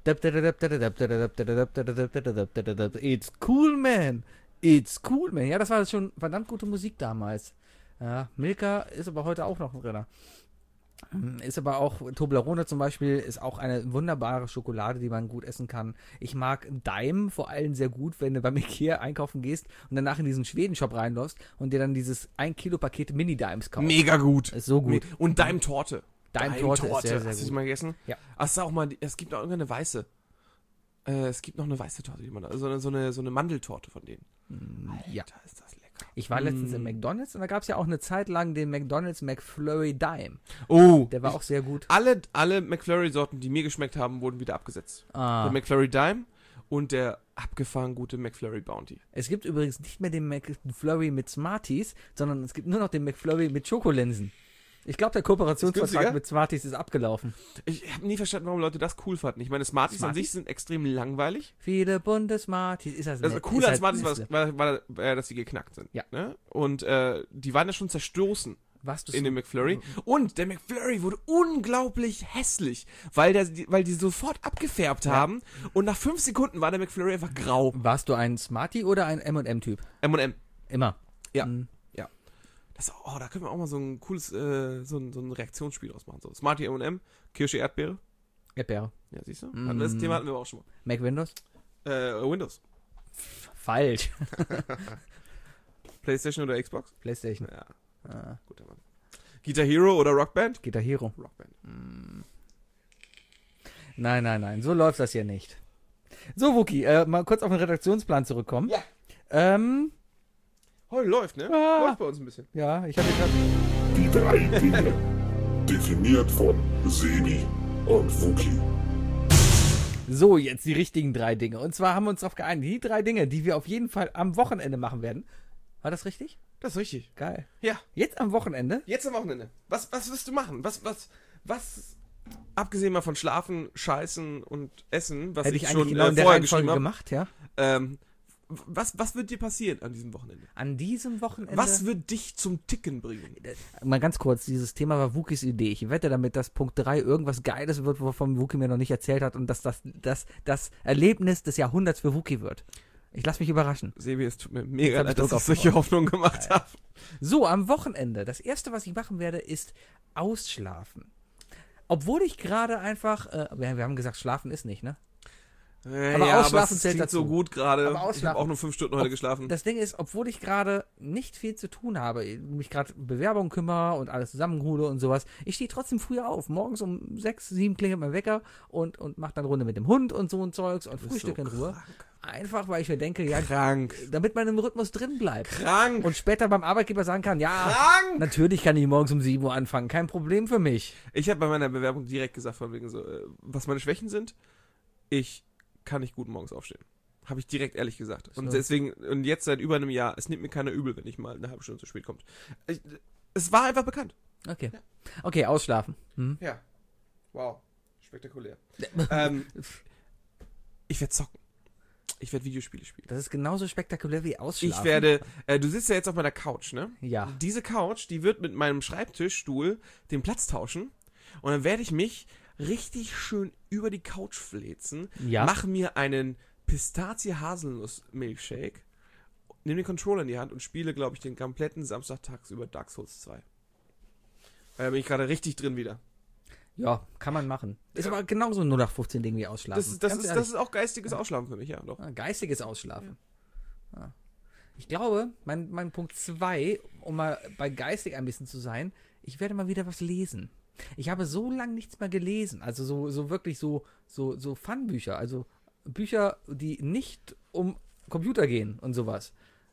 It's cool, man. It's cool, man. Ja, das war schon verdammt gute Musik damals. Ja, Milka ist aber heute auch noch ein Renner. Ist aber auch, Toblerone zum Beispiel, ist auch eine wunderbare Schokolade, die man gut essen kann. Ich mag Daim vor allem sehr gut, wenn du beim Ikea einkaufen gehst und danach in diesen Schweden-Shop reinläufst und dir dann dieses 1-Kilo-Paket Mini-Dimes kaufst. Mega gut. Ist so gut. Und Daim-Torte. Daim-Torte ist sehr, sehr Hast du die gut. mal gegessen? Ja. Ach, es ist auch mal, es gibt auch irgendeine weiße. Es gibt noch eine weiße Torte, die man da, so eine Mandeltorte von denen. Ja. Alter, ist das lecker. Ich war letztens im McDonald's und da gab es ja auch eine Zeit lang den McDonald's McFlurry Dime. Oh, Der war auch sehr gut. alle McFlurry-Sorten, die mir geschmeckt haben, wurden wieder abgesetzt. Ah. Der McFlurry Dime und der abgefahren gute McFlurry Bounty. Es gibt übrigens nicht mehr den McFlurry mit Smarties, sondern es gibt nur noch den McFlurry mit Schokolinsen. Ich glaube, der Ist Kooperationsvertrag günstiger? mit Smarties ist abgelaufen. Ich habe nie verstanden, warum Leute das cool fanden. Ich meine, Smarties an sich sind extrem langweilig. Viele bunte Smarties. Ist das Also nett. cool Ist an halt Smarties Nestle. war, dass sie geknackt sind. Ja. Ne? Und die waren ja schon zerstoßen Warst du in so- dem McFlurry. Und der McFlurry wurde unglaublich hässlich, weil die sofort abgefärbt haben. Und nach 5 Sekunden war der McFlurry einfach grau. Warst du ein Smartie oder ein M&M-Typ? M&M. Immer. Ja. Mhm. Da können wir auch mal so ein cooles, so ein Reaktionsspiel draus machen. So, Smarty M&M, Kirsche, Erdbeere. Erdbeere. Ja, siehst du? Mm. Das Thema hatten wir auch schon Mac Windows? mal. Windows. Falsch. PlayStation oder Xbox? PlayStation. Ja, Ah, guter Mann. Guitar Hero oder Rockband? Guitar Hero. Rockband. Nein. So läuft das hier nicht. So, Wookie, mal kurz auf den Redaktionsplan zurückkommen. Ja. Heute läuft, ne? Ah. Läuft bei uns ein bisschen. Ja, ich hatte gerade... Die 3 Dinge. Definiert von Sebi und Wookie. So, jetzt die richtigen 3 Dinge. Und zwar haben wir uns darauf geeinigt, die 3 Dinge, die wir auf jeden Fall am Wochenende machen werden. War das richtig? Das ist richtig. Geil. Ja, Jetzt am Wochenende? jetzt am Wochenende. Was wirst du machen? Was, abgesehen mal von Schlafen, Scheißen und Essen, was Hätte ich ich schon eigentlich genau in der vorher Reihenfolge geschrieben habe. gemacht, ja. Was wird dir passieren an diesem Wochenende? An diesem Wochenende... Was wird dich zum Ticken bringen? Mal ganz kurz, dieses Thema war Wookies Idee. Ich wette damit, dass Punkt 3 irgendwas Geiles wird, wovon Wookie mir noch nicht erzählt hat und dass das Erlebnis des Jahrhunderts für Wookie wird. Ich lasse mich überraschen. Sebi, es tut mir mega hab leid, ich dass Druck ich solche Hoffnungen gemacht habe. So, am Wochenende. Das erste, was ich machen werde, ist ausschlafen. obwohl ich gerade einfach, wir haben gesagt, schlafen ist nicht, ne? Aber Ausschlafen es zählt klingt dazu. so gut gerade. Aber Ich habe auch nur 5 Stunden heute geschlafen. Das Ding ist, obwohl ich gerade nicht viel zu tun habe, mich gerade um Bewerbung kümmere und alles zusammenhole und sowas, ich stehe trotzdem früher auf. Morgens um 6, 7 klingelt mein Wecker und mache dann Runde mit dem Hund und so ein Zeugs und Frühstück in Ruhe. Einfach, weil ich mir denke, ja, Krank. damit man im Rhythmus drin bleibt. Krank. Und später beim Arbeitgeber sagen kann, ja, Krank. natürlich kann ich morgens um 7 Uhr anfangen, kein Problem für mich. Ich habe bei meiner Bewerbung direkt gesagt, von wegen so, was meine Schwächen sind. Ich kann nicht gut morgens aufstehen. Habe ich direkt ehrlich gesagt. Und deswegen, und jetzt seit über einem Jahr, es nimmt mir keiner übel, wenn ich mal eine halbe Stunde zu spät komme. Es war einfach bekannt. Okay. Okay, ausschlafen. Ja. Wow. Spektakulär. Ich werde zocken. Ich werde Videospiele spielen. Das ist genauso spektakulär wie ausschlafen. Ich werde, du sitzt ja jetzt auf meiner Couch, ne? Ja. Diese Couch, die wird mit meinem Schreibtischstuhl den Platz tauschen und dann werde ich mich richtig schön über die Couch fläzen, Ja. mache mir einen Pistazie-Haselnuss-Milkshake, nehme den Controller in die Hand und spiele, glaube ich, den kompletten Samstag tagsüber Dark Souls 2. Da bin ich gerade richtig drin wieder. Ja, kann man machen. Ist aber genauso ein 0815-Ding wie ausschlafen. Das ist auch geistiges Ausschlafen für mich, ja, doch. Geistiges Ausschlafen. Ja. Ich glaube, mein Punkt 2, um mal bei geistig ein bisschen zu sein, ich werde mal wieder was lesen. Ich habe so lange nichts mehr gelesen. Also so wirklich so Fun-Bücher. Also Bücher, die nicht um Computer gehen und sowas.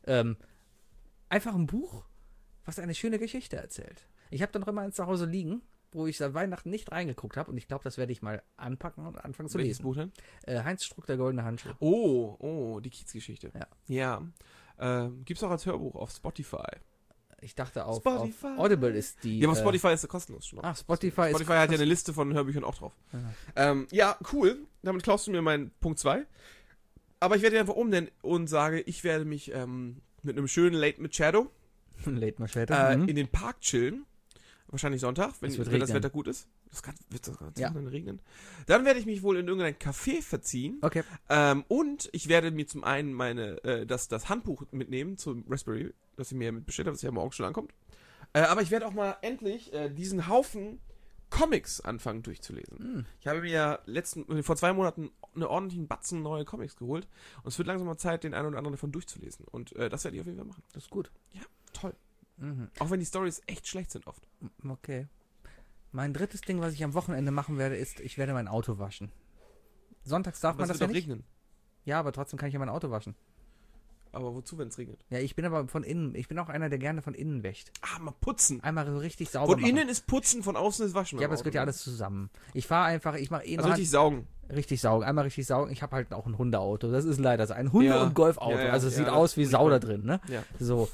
Einfach ein Buch, was eine schöne Geschichte erzählt. Ich habe dann noch immer eins zu Hause liegen, wo ich seit Weihnachten nicht reingeguckt habe. Und ich glaube, das werde ich mal anpacken und anfangen zu Welches lesen. Buch denn? Heinz Struck, der goldene Handschuh. Oh, die Kiezgeschichte. Ja. Ja. Gibt's auch als Hörbuch auf Spotify. Ich dachte auf Spotify. Audible ist die... Ja, aber Spotify ist ja kostenlos schon. Spotify ist... Spotify hat ja eine Liste von Hörbüchern auch drauf. Ja, cool. Damit klaust du mir meinen Punkt 2. Aber ich werde einfach umnennen und sage, ich werde mich mit einem schönen Late Machado Late Machado. in den Park chillen. Wahrscheinlich Sonntag, wenn das Wetter gut ist. Wird das ganz regnen. Dann werde ich mich wohl in irgendein Café verziehen. Okay. Und ich werde mir zum einen das Handbuch mitnehmen zum Raspberry, das ich mir bestellt habe, das ja morgen schon ankommt. Aber ich werde auch mal endlich diesen Haufen Comics anfangen durchzulesen. Ich habe mir vor 2 Monaten einen ordentlichen Batzen neue Comics geholt. Und es wird langsam mal Zeit, den einen oder anderen davon durchzulesen. Und das werde ich auf jeden Fall machen. Das ist gut. Ja, toll. Auch wenn die Storys echt schlecht sind oft. Okay. Mein drittes Ding, was ich am Wochenende machen werde, ist, ich werde mein Auto waschen. Sonntags darf man das ja nicht. Regnen. Ja, aber trotzdem kann ich ja mein Auto waschen. Aber wozu, wenn es regnet? Ja, ich bin aber von innen. Ich bin auch einer, der gerne von innen wäscht. Mal putzen. Einmal so richtig sauber Von innen ist putzen, von außen ist waschen. Ja, aber es gehört ja alles zusammen. Ich mache Also richtig saugen. Richtig saugen. Einmal richtig saugen. Ich habe halt auch ein Hundeauto. Das ist leider so. Ein Hunde- und Golfauto. Ja, also es sieht aus wie Sau da drin, ne? Ja. So.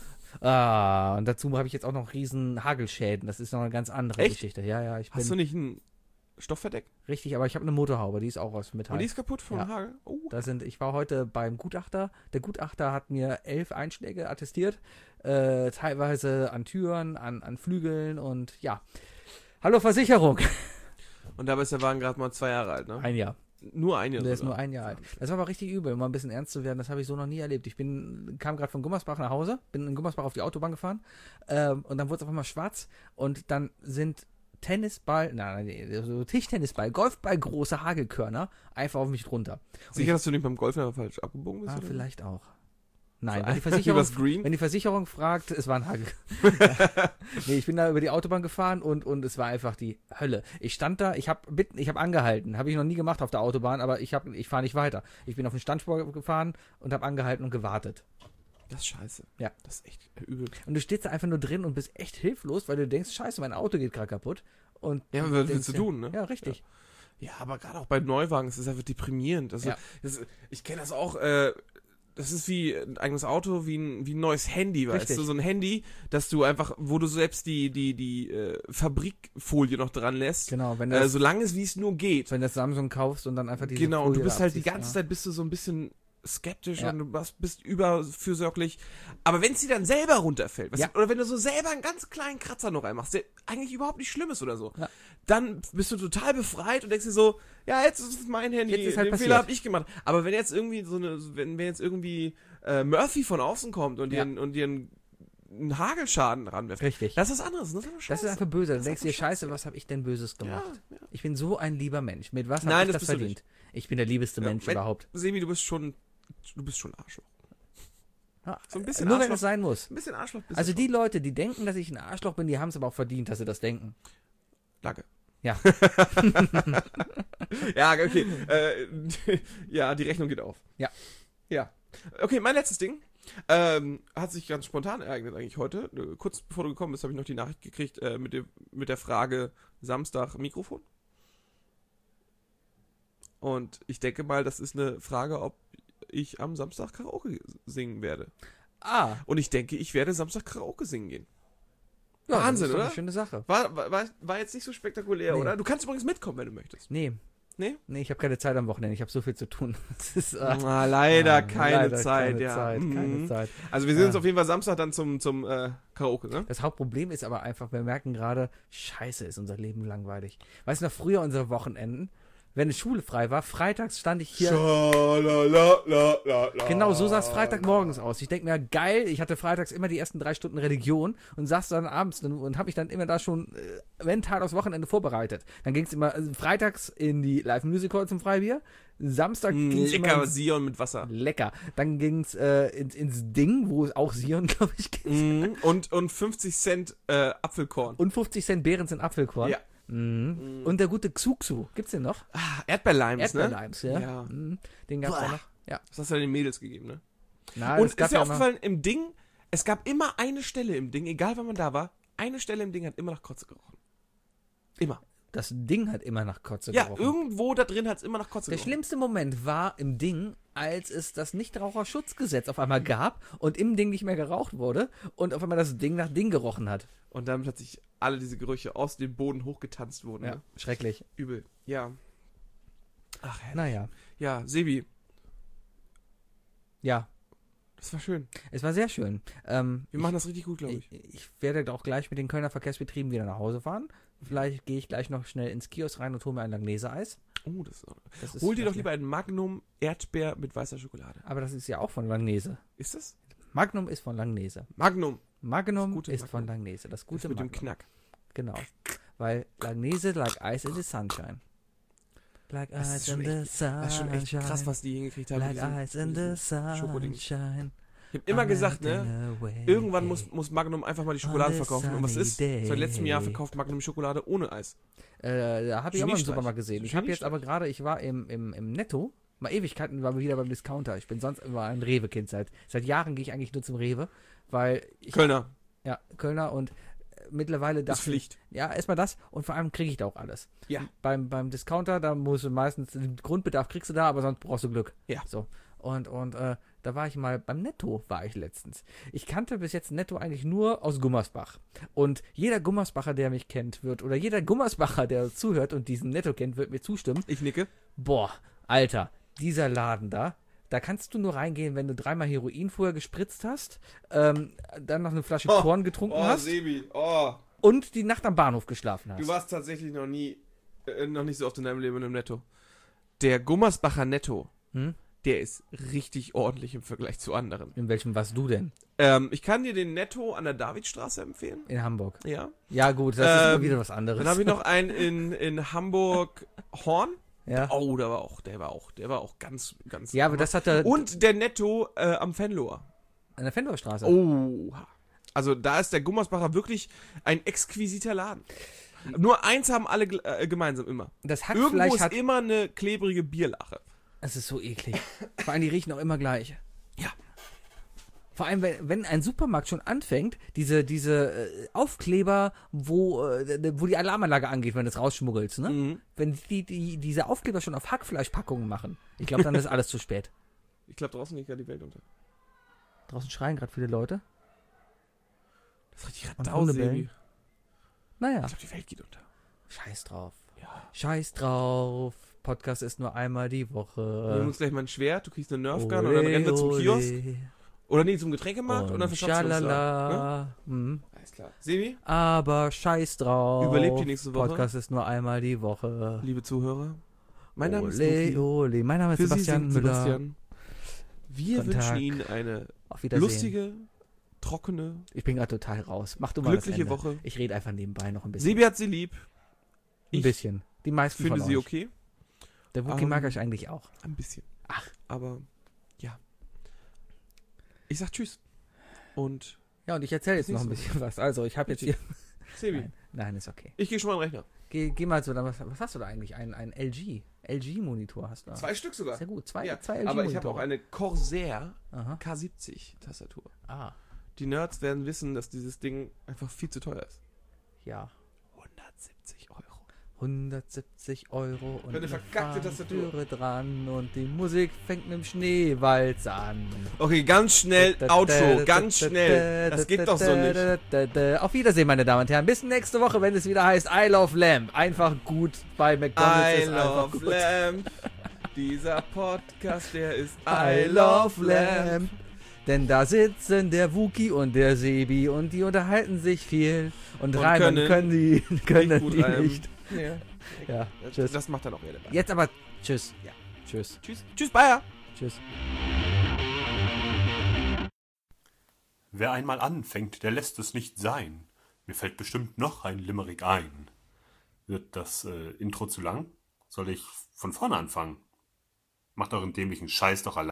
Und dazu habe ich jetzt auch noch riesen Hagelschäden. Das ist noch eine ganz andere Geschichte. Ja, Hast du nicht ein Stoffverdeck? Richtig, aber ich habe eine Motorhaube, die ist auch aus Metall. Und die ist kaputt vom Hagel? Oh. Ich war heute beim Gutachter. Der Gutachter hat mir 11 Einschläge attestiert. Teilweise an Türen, an Flügeln und ja. Hallo Versicherung. Und dabei ist der Wagen gerade mal 2 Jahre alt, ne? Ein Jahr. Nur ein Jahr. Der ist nur ein Jahr alt. Das war aber richtig übel, um mal ein bisschen ernst zu werden. Das habe ich so noch nie erlebt. Ich kam gerade von Gummersbach nach Hause, bin in Gummersbach auf die Autobahn gefahren und dann wurde es auf einmal schwarz und dann sind Tischtennisball, Golfball, große Hagelkörner einfach auf mich drunter. Sicher, dass du nicht beim Golfen aber falsch abgebogen bist? Ah, oder? Vielleicht auch. Nein, So wenn die Versicherung fragt, es war ein Hagel. Nee, ich bin da über die Autobahn gefahren und es war einfach die Hölle. Ich stand da, ich hab angehalten. Habe ich noch nie gemacht auf der Autobahn, aber ich fahre nicht weiter. Ich bin auf den Standspur gefahren und habe angehalten und gewartet. Das ist scheiße. Ja. Das ist echt übel. Und du stehst da einfach nur drin und bist echt hilflos, weil du denkst, scheiße, mein Auto geht gerade kaputt. Und ja, was willst du tun, ne? Ja, richtig. Ja, aber gerade auch bei Neuwagen, es ist einfach deprimierend. Also, ich kenne das auch, das ist wie ein eigenes Auto, wie ein neues Handy, weißt Richtig. du? So ein Handy, dass du einfach, wo du selbst die Fabrikfolie noch dran lässt. Genau, wenn das, so lange es wie es nur geht. wenn du das Samsung kaufst und dann einfach diese Genau, und du Folie bist halt die abziehst, ganze Zeit bist du so ein bisschen skeptisch Ja. und du bist überfürsorglich. Aber wenn es dir dann selber runterfällt, weißt Ja. du, oder wenn du so selber einen ganz kleinen Kratzer noch reinmachst, der eigentlich überhaupt nicht schlimm ist oder so, Ja. dann bist du total befreit und denkst dir so, ja, jetzt ist es mein Handy, Jetzt ist halt den passiert. Fehler habe ich gemacht. Aber wenn jetzt irgendwie wenn jetzt irgendwie Murphy von außen kommt und dir einen einen Hagelschaden ranwerfen. Richtig. Das ist was anderes. Das ist einfach böse. Dann Das denkst ist du dir, einfach scheiße, was habe ich denn Böses gemacht? Ja. Ich bin so ein lieber Mensch. Mit was Nein, habe ich das das bist du verdient? Ich bin der liebeste Mensch überhaupt. Sebi, du bist schon Arschloch. Ja, So ein bisschen nur wenn Arschloch. es sein muss. Ein bisschen Arschloch bist Also du die Leute, die denken, dass ich ein Arschloch bin, die haben es aber auch verdient, dass sie das denken. schon. Danke. Ja. Ja, okay. Ja, die Rechnung geht auf. Ja. Ja. Okay, mein letztes Ding. Hat sich ganz spontan ereignet eigentlich heute. Kurz bevor du gekommen bist, habe ich noch die Nachricht gekriegt mit der Frage Samstag Mikrofon. Und ich denke mal, das ist eine Frage, ob ich am Samstag Karaoke singen werde. Ah. Und ich denke, ich werde Samstag Karaoke singen gehen. Ja, Wahnsinn, das ist doch oder? eine schöne Sache. War jetzt nicht so spektakulär, Nee. oder? Du kannst übrigens mitkommen, wenn du möchtest. Nee. Nee? Nee, ich habe keine Zeit am Wochenende. Ich habe so viel zu tun. Das ist, Leider keine Zeit, keine ja. Zeit, keine Mhm. Zeit. Also wir sehen uns auf jeden Fall Samstag dann zum Karaoke, ne? Das Hauptproblem ist aber einfach, wir merken gerade, scheiße, ist unser Leben langweilig. Weißt du noch, früher unsere Wochenenden, wenn die Schule frei war, freitags stand ich hier. Genau, so sah es Freitagmorgens aus. Ich denke mir, geil, ich hatte freitags immer die ersten 3 Stunden Religion und saß dann abends und habe mich dann immer da schon mental aufs Wochenende vorbereitet. Dann ging es immer freitags in die Live-Music Hall zum Freibier, Samstag ging es Lecker immer Sion mit Wasser. lecker. Dann ging es ins Ding, wo es auch Sion, glaube ich, gibt. Und 50 Cent Apfelkorn. Und 50 Cent Behrens in Apfelkorn. Ja. Mhm. Und der gute Xuxu. Gibt's den noch? Erdbeerlimes, ne? Erdbeerlimes, ja. Ja. Mhm. Den gab's Boah. auch noch. Ja. Das hast du ja den Mädels gegeben, ne? Na, Und es gab ist dir ja noch, aufgefallen, im Ding, es gab immer eine Stelle im Ding, egal wann man da war, eine Stelle im Ding hat immer nach Kotze gerochen. Immer. das Ding hat immer nach Kotze Ja, gerochen. irgendwo da drin hat es immer nach Kotze Der gerochen. schlimmste Moment war im Ding, als es das Nichtraucherschutzgesetz auf einmal gab und im Ding nicht mehr geraucht wurde und auf einmal das Ding nach Ding gerochen hat. Und dann plötzlich alle diese Gerüche aus dem Boden hochgetanzt wurden. Ja, Ne? schrecklich. Übel. Ja. Ach, herrlich. Naja, Ja, Sebi, ja, das war schön. es war sehr schön. Wir machen das richtig gut, glaube ich. Ich werde auch gleich mit den Kölner Verkehrsbetrieben wieder nach Hause fahren. Vielleicht gehe ich gleich noch schnell ins Kiosk rein und hole mir ein Langnese-Eis. Oh, Das ist hol dir doch klasse. lieber ein Magnum Erdbeer mit weißer Schokolade. Aber das ist ja auch von Langnese. Ist das? Magnum ist von Langnese. Magnum. Magnum Das gute ist von Magnum. Langnese. Das Das gute mit dem Magnum. Knack. Genau. Weil Langnese like ice in the sunshine. Like Das ist ice in schon the echt- sunshine. Das ist schon echt krass, was die hingekriegt haben. Like mit ice in diesem the Schokoding. sunshine. Ich habe immer gesagt, ne? Irgendwann muss Magnum einfach mal die Schokolade verkaufen. Und was ist? Seit letztem Jahr verkauft Magnum Schokolade ohne Eis. Da habe ich auch mal im Geniestreich. Supermarkt gesehen. Ich habe jetzt aber gerade, ich war im Netto, mal Ewigkeiten war wir wieder beim Discounter. Ich bin sonst immer ein Rewe-Kind. Seit Jahren gehe ich eigentlich nur zum Rewe, weil ich... Kölner. Ja, Kölner und mittlerweile Das ist Pflicht. Ja, erstmal das und vor allem kriege ich da auch alles. Ja. Beim Discounter, da musst du meistens, den Grundbedarf kriegst du da, aber sonst brauchst du Glück. Ja. So. Und da war ich mal, beim Netto war ich letztens. Ich kannte bis jetzt Netto eigentlich nur aus Gummersbach. Und jeder Gummersbacher, der mich kennt, oder jeder Gummersbacher, der zuhört und diesen Netto kennt, wird mir zustimmen. Ich nicke. Boah, Alter, dieser Laden da kannst du nur reingehen, wenn du 3-mal Heroin vorher gespritzt hast, dann noch eine Flasche Korn getrunken hast Sebi. und die Nacht am Bahnhof geschlafen hast. Du warst tatsächlich noch nicht so oft in deinem Leben im Netto. Der Gummersbacher Netto, der ist richtig ordentlich im Vergleich zu anderen. In welchem warst du denn? Ich kann dir den Netto an der Davidstraße empfehlen. In Hamburg. Ja. Ja gut, das ist immer wieder was anderes. Dann habe ich noch einen in Hamburg Horn. Ja, Oh, der war auch ganz. ja aber das hat er Und der Netto am Fenloher. an der Fendorstraße. Oh. Also da ist der Gummersbacher wirklich ein exquisiter Laden. Nur eins haben alle gemeinsam immer. Das Irgendwo Hackfleisch ist immer eine klebrige Bierlache. Das ist so eklig. Vor allem, die riechen auch immer gleich. Ja. Vor allem, wenn ein Supermarkt schon anfängt, diese Aufkleber, wo die Alarmanlage angeht, wenn du es rausschmuggelst, ne? Mhm. Wenn diese Aufkleber schon auf Hackfleischpackungen machen, ich glaube, dann ist alles zu spät. Ich glaube, draußen geht gerade die Welt unter. Draußen schreien gerade viele Leute. Das ist richtig Und Radau, Hunde Sebi. bellen. Naja, Ich glaube, die Welt geht unter. scheiß drauf. Ja. Scheiß drauf. Podcast ist nur einmal die Wir Woche. nehmen uns gleich mal ein Schwert, du kriegst eine Nerfgun und dann rennen wir zum Kiosk. Oder nee, zum Getränkemarkt und dann verschaffen wir uns da. Ne? schalala. Mhm. Alles klar. Sebi, Aber scheiß drauf. Überlebt die nächste Woche. Podcast ist nur einmal die Woche. liebe Zuhörer, mein Name ist Ole, Luki. ole. Mein Name ist Für Sie Sebastian singt Müller. Sebastian. Wir Guten wünschen Tag. Ihnen eine Auf Wiedersehen. lustige trockene, Ich bin gerade total raus. Mach du mal glückliche das Ende. Woche. Ich rede einfach nebenbei noch ein bisschen. Sebi hat sie lieb. Ein Ich bisschen. Die meisten finde von sie euch. okay. Der Wookie mag euch eigentlich auch. Ein bisschen. Ach. Aber, ja. Ich sag Tschüss. Und, Ja, und ich erzähle jetzt Bis noch ein nächste bisschen was. Also, ich habe jetzt hier... Sebi, Nein, ist okay. ich gehe schon mal an den Rechner. Geh mal zu... Was hast du da eigentlich? Ein LG-Monitor hast du da. 2 Stück sogar. Sehr gut. Zwei Ja, LG-Monitore. aber ich habe auch eine Corsair Aha. K70 Tastatur. Ah, Die Nerds werden wissen, dass dieses Ding einfach viel zu teuer ist. ja. 170 Euro. 170 Euro und Für eine verkackte Tastatur. Tastatur dran und die Musik fängt mit dem Schneewalz an. Okay, ganz schnell Outro, ganz schnell. Das geht doch so nicht. Auf Wiedersehen, meine Damen und Herren. Bis nächste Woche, wenn es wieder heißt I Love Lamp. Einfach gut bei McDonald's I ist einfach love gut. Lamp. Dieser Podcast, der ist I love Lamp. Denn da sitzen der Wookie und der Sebi und die unterhalten sich viel und reimen können die gut die reimen. nicht. Ja. Ja, Das, tschüss. das macht er noch relevant. Jetzt aber tschüss. Ja, tschüss. Tschüss. Tschüss, Bayer. Tschüss. Wer einmal anfängt, der lässt es nicht sein. Mir fällt bestimmt noch ein Limerick ein. Wird das Intro zu lang? Soll ich von vorne anfangen? Macht euren dämlichen Scheiß doch allein.